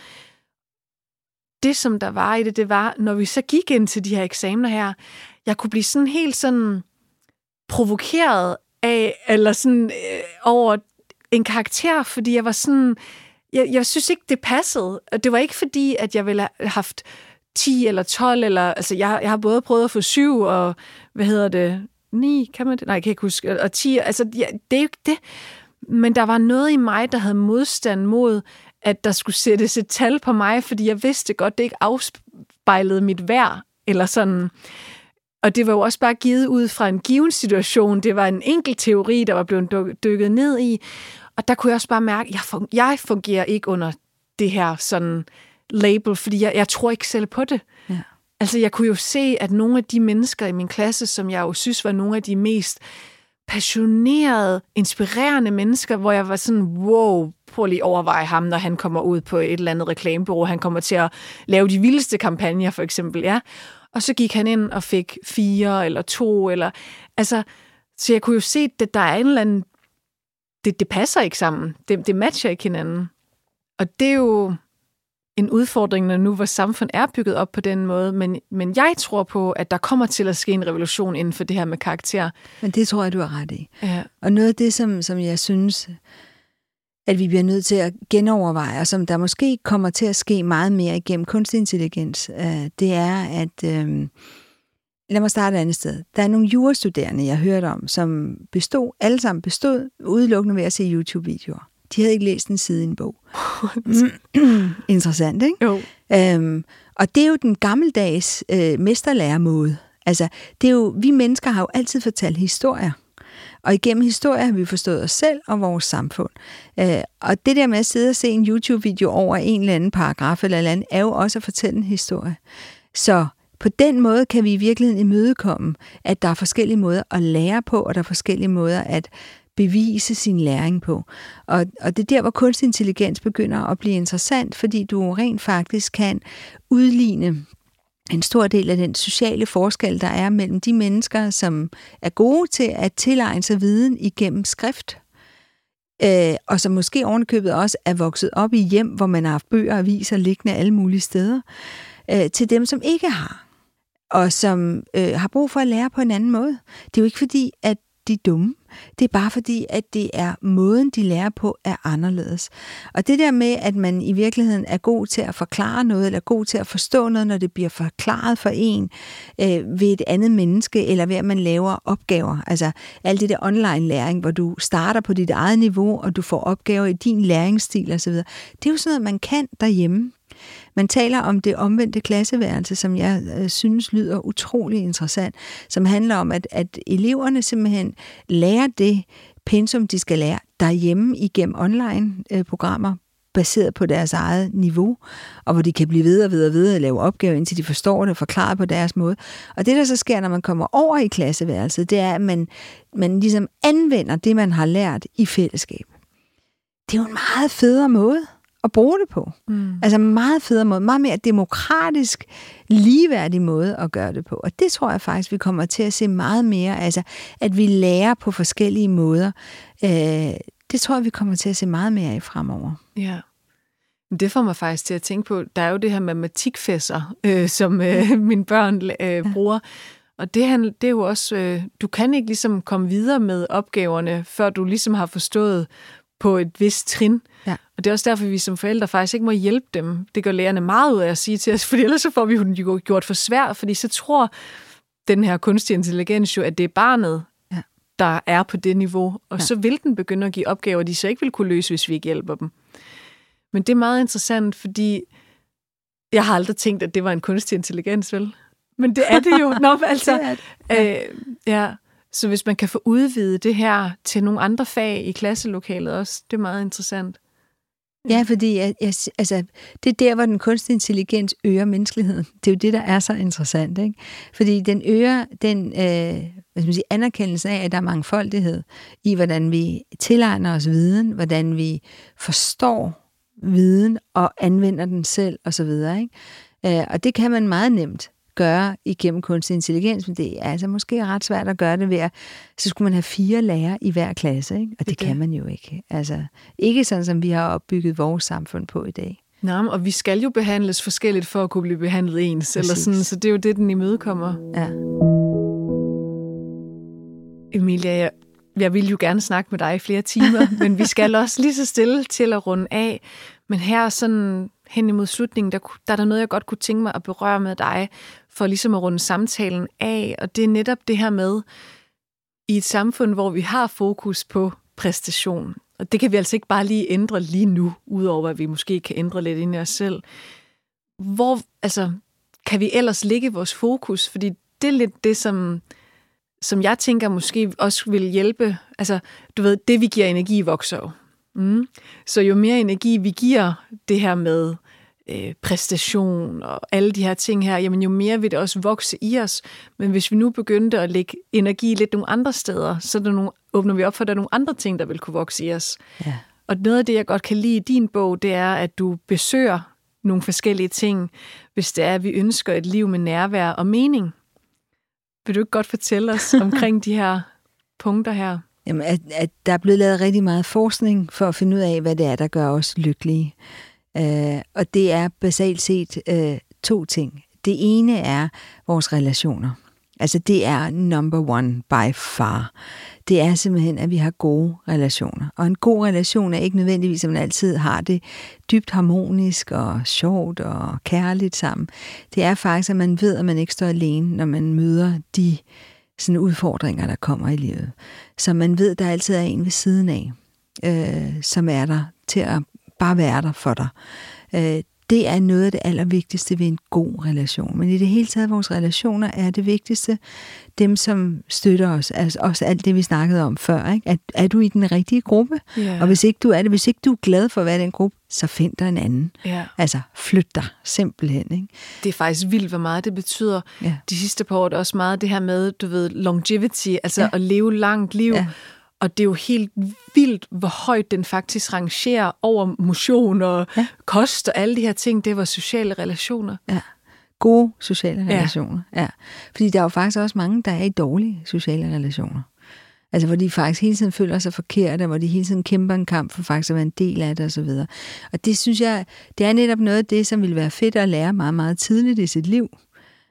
Det, som der var i det, det var, når vi så gik ind til de her eksamener her, jeg kunne blive sådan helt sådan provokeret af, eller sådan øh, over en karakter, fordi jeg var sådan, jeg, jeg synes ikke, det passede. Og det var ikke fordi, at jeg ville have haft ti eller tolv, eller, altså jeg, jeg har både prøvet at få syv, og hvad hedder det, ni, kan man det? Nej, jeg kan ikke huske. Og ti, altså, ja, det er jo ikke det. Men der var noget i mig, der havde modstand mod, at der skulle sættes et tal på mig, fordi jeg vidste godt, det ikke afspejlede mit værd, eller sådan. Og det var jo også bare givet ud fra en given situation. Det var en enkelt teori, der var blevet dykket ned i. Og der kunne jeg også bare mærke, at jeg fungerer ikke under det her sådan label, fordi jeg, jeg tror ikke selv på det. Ja. Altså, jeg kunne jo se, at nogle af de mennesker i min klasse, som jeg jo synes var nogle af de mest passionerede, inspirerende mennesker, hvor jeg var sådan, wow, prøv lige overveje ham, når han kommer ud på et eller andet reklamebureau. Han kommer til at lave de vildeste kampagner, for eksempel, ja. Og så gik han ind og fik fire eller to, eller... Altså, så jeg kunne jo se, at der er en eller anden... Det, det passer ikke sammen. Det, det matcher ikke hinanden. Og det er jo en udfordring, når nu vores samfund er bygget op på den måde, men, men jeg tror på, at der kommer til at ske en revolution inden for det her med karakter. Men det tror jeg, du har ret i. Ja. Og noget af det, som, som jeg synes, at vi bliver nødt til at genoverveje, og som der måske kommer til at ske meget mere igennem kunstig intelligens, øh, det er, at... Øh, lad mig starte et andet sted. Der er nogle jurastuderende, jeg hørte om, som bestod, alle sammen bestod udelukkende ved at se YouTube-videoer. De havde ikke læst en side i en bog. Interessant, ikke? Jo. Øhm, og det er jo den gammeldags øh, mesterlæremåde. Altså, det er jo, vi mennesker har jo altid fortalt historier. Og igennem historier har vi forstået os selv og vores samfund. Øh, og det der med at sidde og se en YouTube-video over en eller anden paragraf eller eller andet, er jo også at fortælle en historie. Så på den måde kan vi i virkeligheden imødekomme, at der er forskellige måder at lære på, og der er forskellige måder at bevise sin læring på. Og, og det er der, hvor kunstig intelligens begynder at blive interessant, fordi du rent faktisk kan udligne en stor del af den sociale forskel, der er mellem de mennesker, som er gode til at tilegne sig viden igennem skrift, øh, og som måske ovenikøbet også er vokset op i hjem, hvor man har haft bøger og aviser liggende alle mulige steder, øh, til dem, som ikke har, og som øh, har brug for at lære på en anden måde. Det er jo ikke fordi, at de er dumme. Det er bare fordi, at det er måden, de lærer på, er anderledes. Og det der med, at man i virkeligheden er god til at forklare noget, eller god til at forstå noget, når det bliver forklaret for en øh, ved et andet menneske, eller ved at man laver opgaver. Altså alt det der online læring, hvor du starter på dit eget niveau, og du får opgaver i din læringsstil osv. Det er jo sådan noget, man kan derhjemme. Man taler om det omvendte klasseværelse, som jeg øh, synes lyder utrolig interessant, som handler om, at, at eleverne simpelthen lærer det pensum, de skal lære derhjemme igennem online-programmer, baseret på deres eget niveau, og hvor de kan blive ved og ved og ved at lave opgaver, indtil de forstår det og forklarer på deres måde. Og det, der så sker, når man kommer over i klasseværelset, det er, at man, man ligesom anvender det, man har lært i fællesskab. Det er jo en meget federe måde at bruge det på. Mm. Altså meget federe måde, meget mere demokratisk, ligeværdig måde at gøre det på. Og det tror jeg faktisk, vi kommer til at se meget mere, altså at vi lærer på forskellige måder. Øh, det tror jeg, vi kommer til at se meget mere af fremover. Ja. Det får mig faktisk til at tænke på, der er jo det her matematikfæsser, øh, som øh, mine børn øh, bruger. Og det, det er jo også, øh, du kan ikke ligesom komme videre med opgaverne, før du ligesom har forstået på et vist trin. Ja. Og det er også derfor, vi som forældre faktisk ikke må hjælpe dem. Det gør lærerne meget ud af at sige til os, for ellers så får vi jo gjort for svært, fordi så tror den her kunstig intelligens jo, at det er barnet, ja. der er på det niveau, og ja. så vil den begynde at give opgaver, de så ikke vil kunne løse, hvis vi ikke hjælper dem. Men det er meget interessant, fordi jeg har aldrig tænkt, at det var en kunstig intelligens, vel? Men det er det jo. Nå, altså, det ja. Øh, ja. Så hvis man kan få udvidet det her til nogle andre fag i klasselokalet også, det er meget interessant. Ja, fordi jeg, jeg, altså, det er der, hvor den kunstige intelligens øger menneskeligheden. Det er jo det, der er så interessant, ikke? Fordi den øger den øh, hvad skal man sige, anerkendelse af, at der er mangfoldighed i, hvordan vi tilegner os viden, hvordan vi forstår viden og anvender den selv osv., ikke? Øh, og det kan man meget nemt gøre igennem kunstig intelligens, men det er altså måske ret svært at gøre det ved at, så skulle man have fire lærere i hver klasse, ikke? Og det, det kan man jo ikke. Altså, ikke sådan, som vi har opbygget vores samfund på i dag. Nej, og vi skal jo behandles forskelligt for at kunne blive behandlet ens, eller sådan, så det er jo det, den imødekommer. Ja. Emilia, jeg, jeg vil jo gerne snakke med dig i flere timer, men vi skal også lige så stille til at runde af. Men her sådan hen imod slutningen, der, der er der noget, jeg godt kunne tænke mig at berøre med dig, for ligesom at runde samtalen af, og det er netop det her med, i et samfund, hvor vi har fokus på præstation, og det kan vi altså ikke bare lige ændre lige nu, udover at vi måske kan ændre lidt ind i os selv. Hvor, altså, kan vi ellers lægge vores fokus? Fordi det er lidt det, som, som jeg tænker måske også vil hjælpe. Altså, du ved, det vi giver energi vokser jo. Mm. Så jo mere energi vi giver det her med øh, præstation og alle de her ting her, jamen jo mere vil det også vokse i os. Men hvis vi nu begyndte at lægge energi lidt nogle andre steder, så der nogle, åbner vi op for, at der er nogle andre ting, der vil kunne vokse i os. Ja. Og noget af det, jeg godt kan lide i din bog, det er, at du besøger nogle forskellige ting, hvis det er, at vi ønsker et liv med nærvær og mening. Vil du ikke godt fortælle os omkring de her punkter her? Jamen, at, at der er blevet lavet rigtig meget forskning for at finde ud af, hvad det er, der gør os lykkelige. Uh, og det er basalt set uh, to ting. Det ene er vores relationer. Altså det er number one by far. Det er simpelthen, at vi har gode relationer. Og en god relation er ikke nødvendigvis, at man altid har det dybt harmonisk og sjovt og kærligt sammen. Det er faktisk, at man ved, at man ikke står alene, når man møder de sådan udfordringer, der kommer i livet. Så man ved, der altid er en ved siden af, øh, som er der til at bare være der for dig. Øh, det er noget af det allervigtigste ved en god relation. Men i det hele taget, vores relationer er det vigtigste. Dem, som støtter os. Altså også alt det, vi snakkede om før. Ikke? Er, er du i den rigtige gruppe? Yeah. Og hvis ikke du er det, hvis ikke du er glad for at være i den gruppe, så find dig en anden. Yeah. Altså flyt dig simpelthen. Ikke? Det er faktisk vildt, hvor meget det betyder. Yeah. De sidste par år er det også meget det her med, du ved, longevity, altså yeah. at leve langt liv. Yeah. Og det er jo helt vildt, hvor højt den faktisk rangerer over motion og ja. kost og alle de her ting. Det var sociale relationer. Ja, gode sociale relationer. Ja. Ja. Fordi der er jo faktisk også mange, der er i dårlige sociale relationer. Altså hvor de faktisk hele tiden føler sig forkerte, hvor de hele tiden kæmper en kamp for faktisk at være en del af det og så videre. Og det synes jeg, det er netop noget af det, som vil være fedt at lære meget, meget tidligt i sit liv.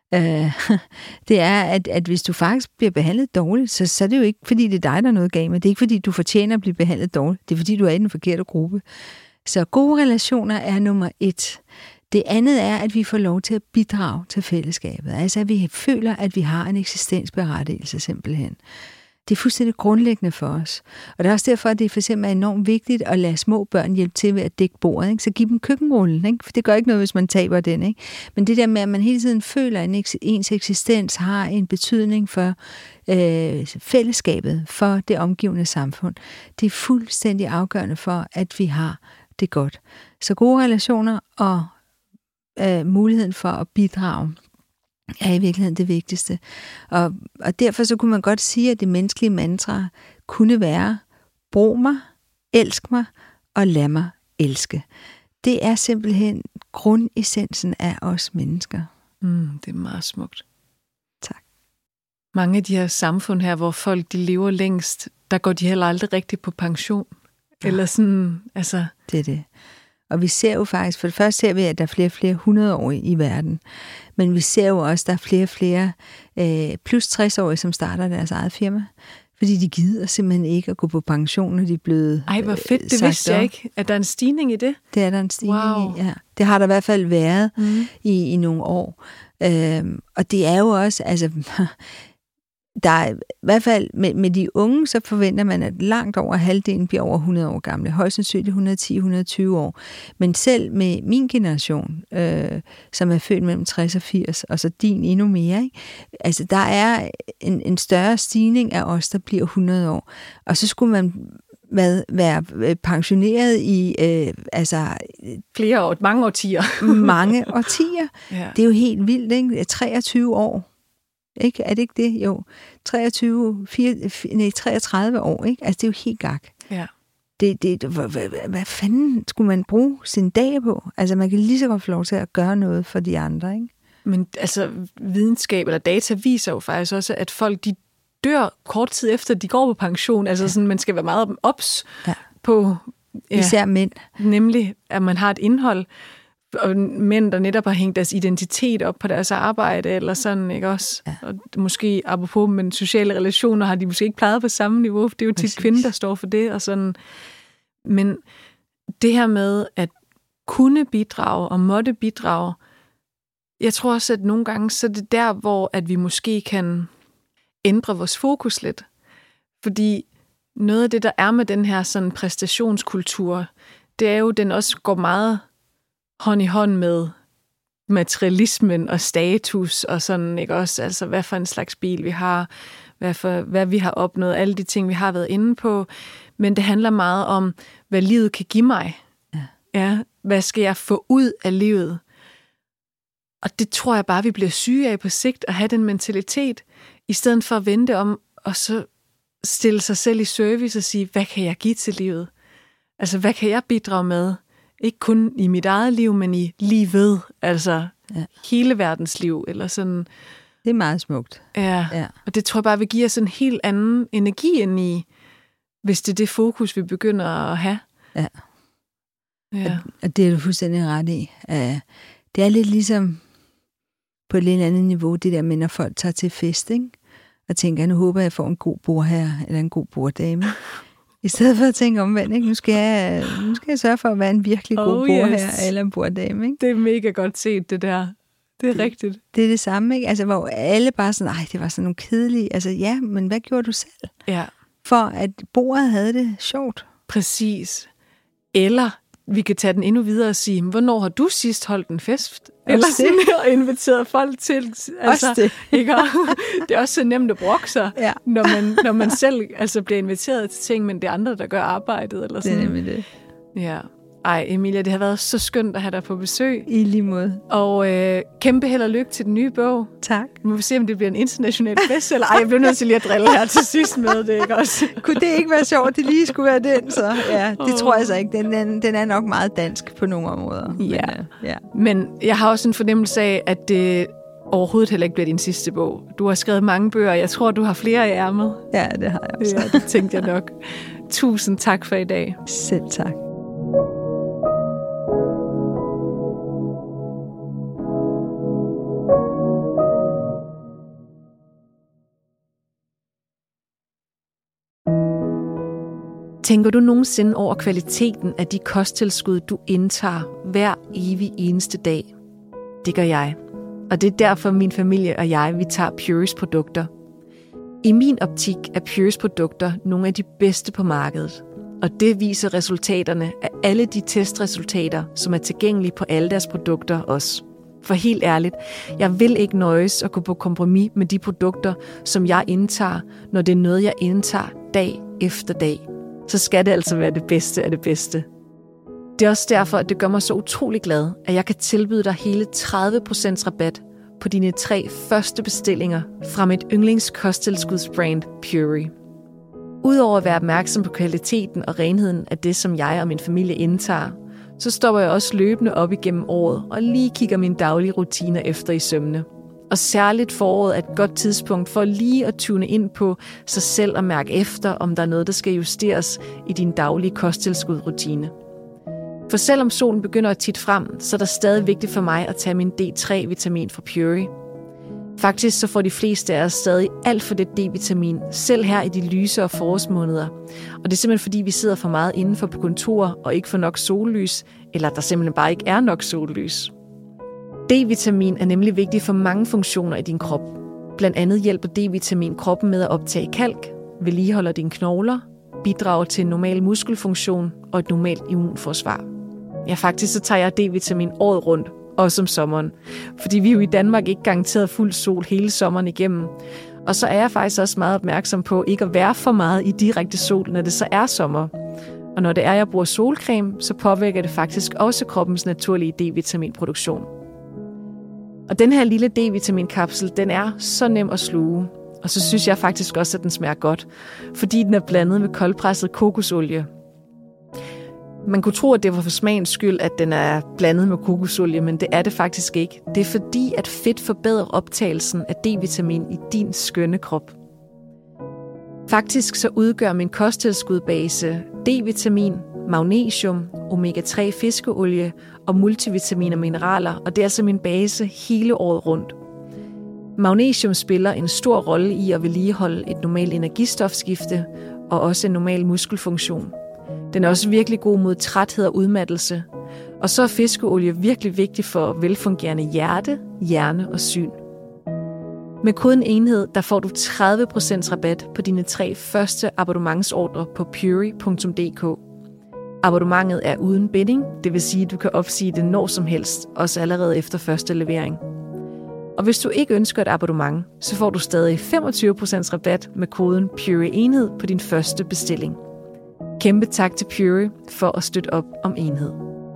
øh, det er, at, at hvis du faktisk bliver behandlet dårligt, så, så er det jo ikke, fordi det er dig, der er noget galt med. Det er ikke, fordi du fortjener at blive behandlet dårligt. Det er, fordi du er i den forkerte gruppe. Så gode relationer er nummer et. Det andet er, at vi får lov til at bidrage til fællesskabet. Altså, at vi føler, at vi har en eksistensberettigelse simpelthen. Det er fuldstændig grundlæggende for os. Og det er også derfor, at det for eksempel er enormt vigtigt at lade små børn hjælpe til ved at dække bordet. Ikke? Så giv dem køkkenrullen, ikke? For det gør ikke noget, hvis man taber den. Ikke? Men det der med, at man hele tiden føler, at ens eksistens har en betydning for øh, fællesskabet, for det omgivende samfund, det er fuldstændig afgørende for, at vi har det godt. Så gode relationer og øh, muligheden for at bidrage er i virkeligheden det vigtigste. Og, og derfor så kunne man godt sige, at det menneskelige mantra kunne være: brug mig, elsk mig og lad mig elske. Det er simpelthen grundessensen af os mennesker. Mm, det er meget smukt. Tak. Mange af de her samfund her, hvor folk de lever længst, der går de heller aldrig rigtigt på pension. Ja. Eller sådan, altså... Det er det. Og vi ser jo faktisk, for det første ser vi, at der er flere og flere hundredårige i verden. Men vi ser jo også, at der er flere og flere øh, plus tres-årige, som starter deres eget firma. Fordi de gider simpelthen ikke at gå på pension, når de er blevet Ej, hvor fedt. Det vidste jeg ikke. Er der en stigning i det? Det er der en stigning wow. i, ja. Det har der i hvert fald været mm. i, i nogle år. Øhm, og det er jo også, altså... Der er, i hvert fald med, med de unge, så forventer man, at langt over halvdelen bliver over hundrede år gamle. Højst sandsynligt et hundrede og ti til et hundrede og tyve år. Men selv med min generation, øh, som er født mellem tres og firs, og så din endnu mere, ikke? Altså der er en, en større stigning af os, der bliver hundrede år. Og så skulle man hvad, være pensioneret i øh, altså flere år, mange årtier. mange årtier. Ja. Det er jo helt vildt, ikke? treogtyve år. Ikke? Er det ikke det? Jo. treogtyve, fire, nej, treogtredive år, ikke? Altså, det er jo helt gak. Ja. Det, det, hvad, hvad, hvad fanden skulle man bruge sin dag på? Altså, man kan lige så godt få lov til at gøre noget for de andre, ikke? Men altså, videnskab eller data viser jo faktisk også, at folk, de dør kort tid efter, de går på pension. Altså, ja. Sådan, man skal være meget ops ja. på... Ja, især mænd. Nemlig, at man har et indhold, og mænd, der netop har hængt deres identitet op på deres arbejde, eller sådan, ikke også? Ja. Og måske, apropos med sociale relationer, har de måske ikke plejet på samme niveau, for det er jo tit kvinden, der står for det, og sådan. Men det her med at kunne bidrage og måtte bidrage, jeg tror også, at nogle gange, så er det der, hvor at vi måske kan ændre vores fokus lidt. Fordi noget af det, der er med den her sådan præstationskultur, det er jo, den også går meget hånd i hånd med materialismen og status og sådan, ikke også? Altså, hvad for en slags bil vi har, hvad, for, hvad vi har opnået, alle de ting, vi har været inde på. Men det handler meget om, hvad livet kan give mig. Ja. Ja, hvad skal jeg få ud af livet? Og det tror jeg bare, vi bliver syge af på sigt, at have den mentalitet, i stedet for at vente om, og så stille sig selv i service og sige, hvad kan jeg give til livet? Altså, hvad kan jeg bidrage med? Ikke kun i mit eget liv, men i livet, altså ja. Hele verdens liv, eller sådan. Det er meget smukt. Ja, ja, og det tror jeg bare vil give os en helt anden energi ind i, hvis det er det fokus, vi begynder at have. Ja, ja. Og, og det er du fuldstændig ret i. Uh, det er lidt ligesom på et lidt andet niveau, det der med, når folk tager til fest, ikke? Og tænker, nu håber jeg, jeg får en god bordherre, eller en god borddame. I stedet for at tænke omvendt, ikke? Nu skal jeg, nu skal jeg sørge for at være en virkelig god oh, bordherre yes. eller en borddame, ikke? Det er mega godt set, det der. Det er det, rigtigt. Det er det samme, ikke? Altså, hvor alle bare sådan, ej, det var sådan nogle kedelige. Altså, ja, men hvad gjorde du selv? Ja. For at bordet havde det sjovt. Præcis. Eller vi kan tage den endnu videre og sige, hvornår har du sidst holdt en fest? Eller sådan, og inviteret folk til. Altså, også det. Ikke? Det er også så nemt at brokke sig, ja. når, man, når man selv altså, bliver inviteret til ting, men det er andre, der gør arbejdet. Eller sådan. Det er nemlig det. Ja. Ej, Emilia, det har været så skønt at have dig på besøg. I lige måde. Og øh, kæmpe held og lykke til den nye bog. Tak. Nu må vi se, om det bliver en international bestseller. Ej, jeg bliver nødt til lige at drille her til sidst med det, ikke også? Kunne det ikke være sjovt, det lige skulle være den, så? Ja, det oh. tror jeg så ikke. Den, den, den er nok meget dansk på nogle områder. Ja. Men, øh, ja. Men jeg har også en fornemmelse af, at det overhovedet heller ikke bliver din sidste bog. Du har skrevet mange bøger, jeg tror, du har flere i ærmet. Ja, det har jeg også. Ja, det tænkte jeg nok. Tusind tak for i dag. Selv tak. Tænker du nogensinde over kvaliteten af de kosttilskud, du indtager hver evig eneste dag? Det gør jeg. Og det er derfor, min familie og jeg, vi tager Pureys produkter. I min optik er Pureys produkter nogle af de bedste på markedet. Og det viser resultaterne af alle de testresultater, som er tilgængelige på alle deres produkter også. For helt ærligt, jeg vil ikke nøjes at gå på kompromis med de produkter, som jeg indtager, når det er noget, jeg indtager dag efter dag. Så skal det altså være det bedste af det bedste. Det er også derfor, at det gør mig så utrolig glad, at jeg kan tilbyde dig hele tredive procent rabat på dine tre første bestillinger fra mit yndlingskosttilskudsbrand Purey. Udover at være opmærksom på kvaliteten og renheden af det, som jeg og min familie indtager, så stopper jeg også løbende op igennem året og lige kigger mine daglige rutiner efter i sømne. Og særligt foråret er et godt tidspunkt for lige at tune ind på sig selv og mærke efter, om der er noget, der skal justeres i din daglige kosttilskudrutine. For selvom solen begynder at titte frem, så er det stadig vigtigt for mig at tage min D tre vitamin fra Purey. Faktisk så får de fleste af os stadig alt for det D-vitamin, selv her i de lysere forårsmåneder. Og det er simpelthen fordi, vi sidder for meget indenfor på kontor og ikke får nok sollys, eller der simpelthen bare ikke er nok sollys. D-vitamin er nemlig vigtig for mange funktioner i din krop. Blandt andet hjælper D-vitamin kroppen med at optage kalk, vedligeholder dine knogler, bidrager til en normal muskelfunktion og et normalt immunforsvar. Ja, faktisk så tager jeg D-vitamin året rundt, også om sommeren. Fordi vi er jo i Danmark ikke garanteret fuld sol hele sommeren igennem. Og så er jeg faktisk også meget opmærksom på ikke at være for meget i direkte sol, når det så er sommer. Og når det er, jeg bruger solcreme, så påvirker det faktisk også kroppens naturlige D-vitaminproduktion. Og den her lille D-vitaminkapsel, den er så nem at sluge. Og så synes jeg faktisk også, at den smager godt, fordi den er blandet med koldpresset kokosolie. Man kunne tro, at det var for smagens skyld, at den er blandet med kokosolie, men det er det faktisk ikke. Det er fordi, at fedt forbedrer optagelsen af D-vitamin i din skønne krop. Faktisk så udgør min kosttilskudbase D-vitamin, magnesium, omega tre fiskeolie og multivitamin og mineraler, og det er altså min base hele året rundt. Magnesium spiller en stor rolle i at vedligeholde et normalt energistofskifte og også en normal muskelfunktion. Den er også virkelig god mod træthed og udmattelse. Og så er fiskeolie virkelig vigtig for velfungerende hjerte, hjerne og syn. Med koden enhed, der får du tredive procent rabat på dine tre første abonnementsordre på purey punktum d k. Abonnementet er uden binding, det vil sige, at du kan opsige det når som helst, også allerede efter første levering. Og hvis du ikke ønsker et abonnement, så får du stadig femogtyve procent rabat med koden Purey enhed på din første bestilling. Kæmpe tak til Purey for at støtte op om enhed.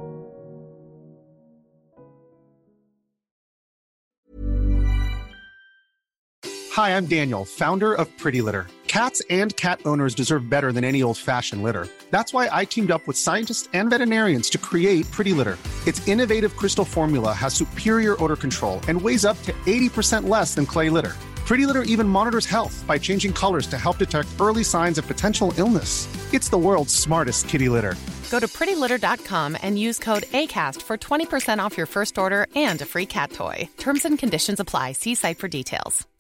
Hi, I'm Daniel, founder of Pretty Litter. Cats and cat owners deserve better than any old-fashioned litter. That's why I teamed up with scientists and veterinarians to create Pretty Litter. Its innovative crystal formula has superior odor control and weighs up to eighty percent less than clay litter. Pretty Litter even monitors health by changing colors to help detect early signs of potential illness. It's the world's smartest kitty litter. Go to pretty litter dot com and use code ACAST for twenty percent off your first order and a free cat toy. Terms and conditions apply. See site for details.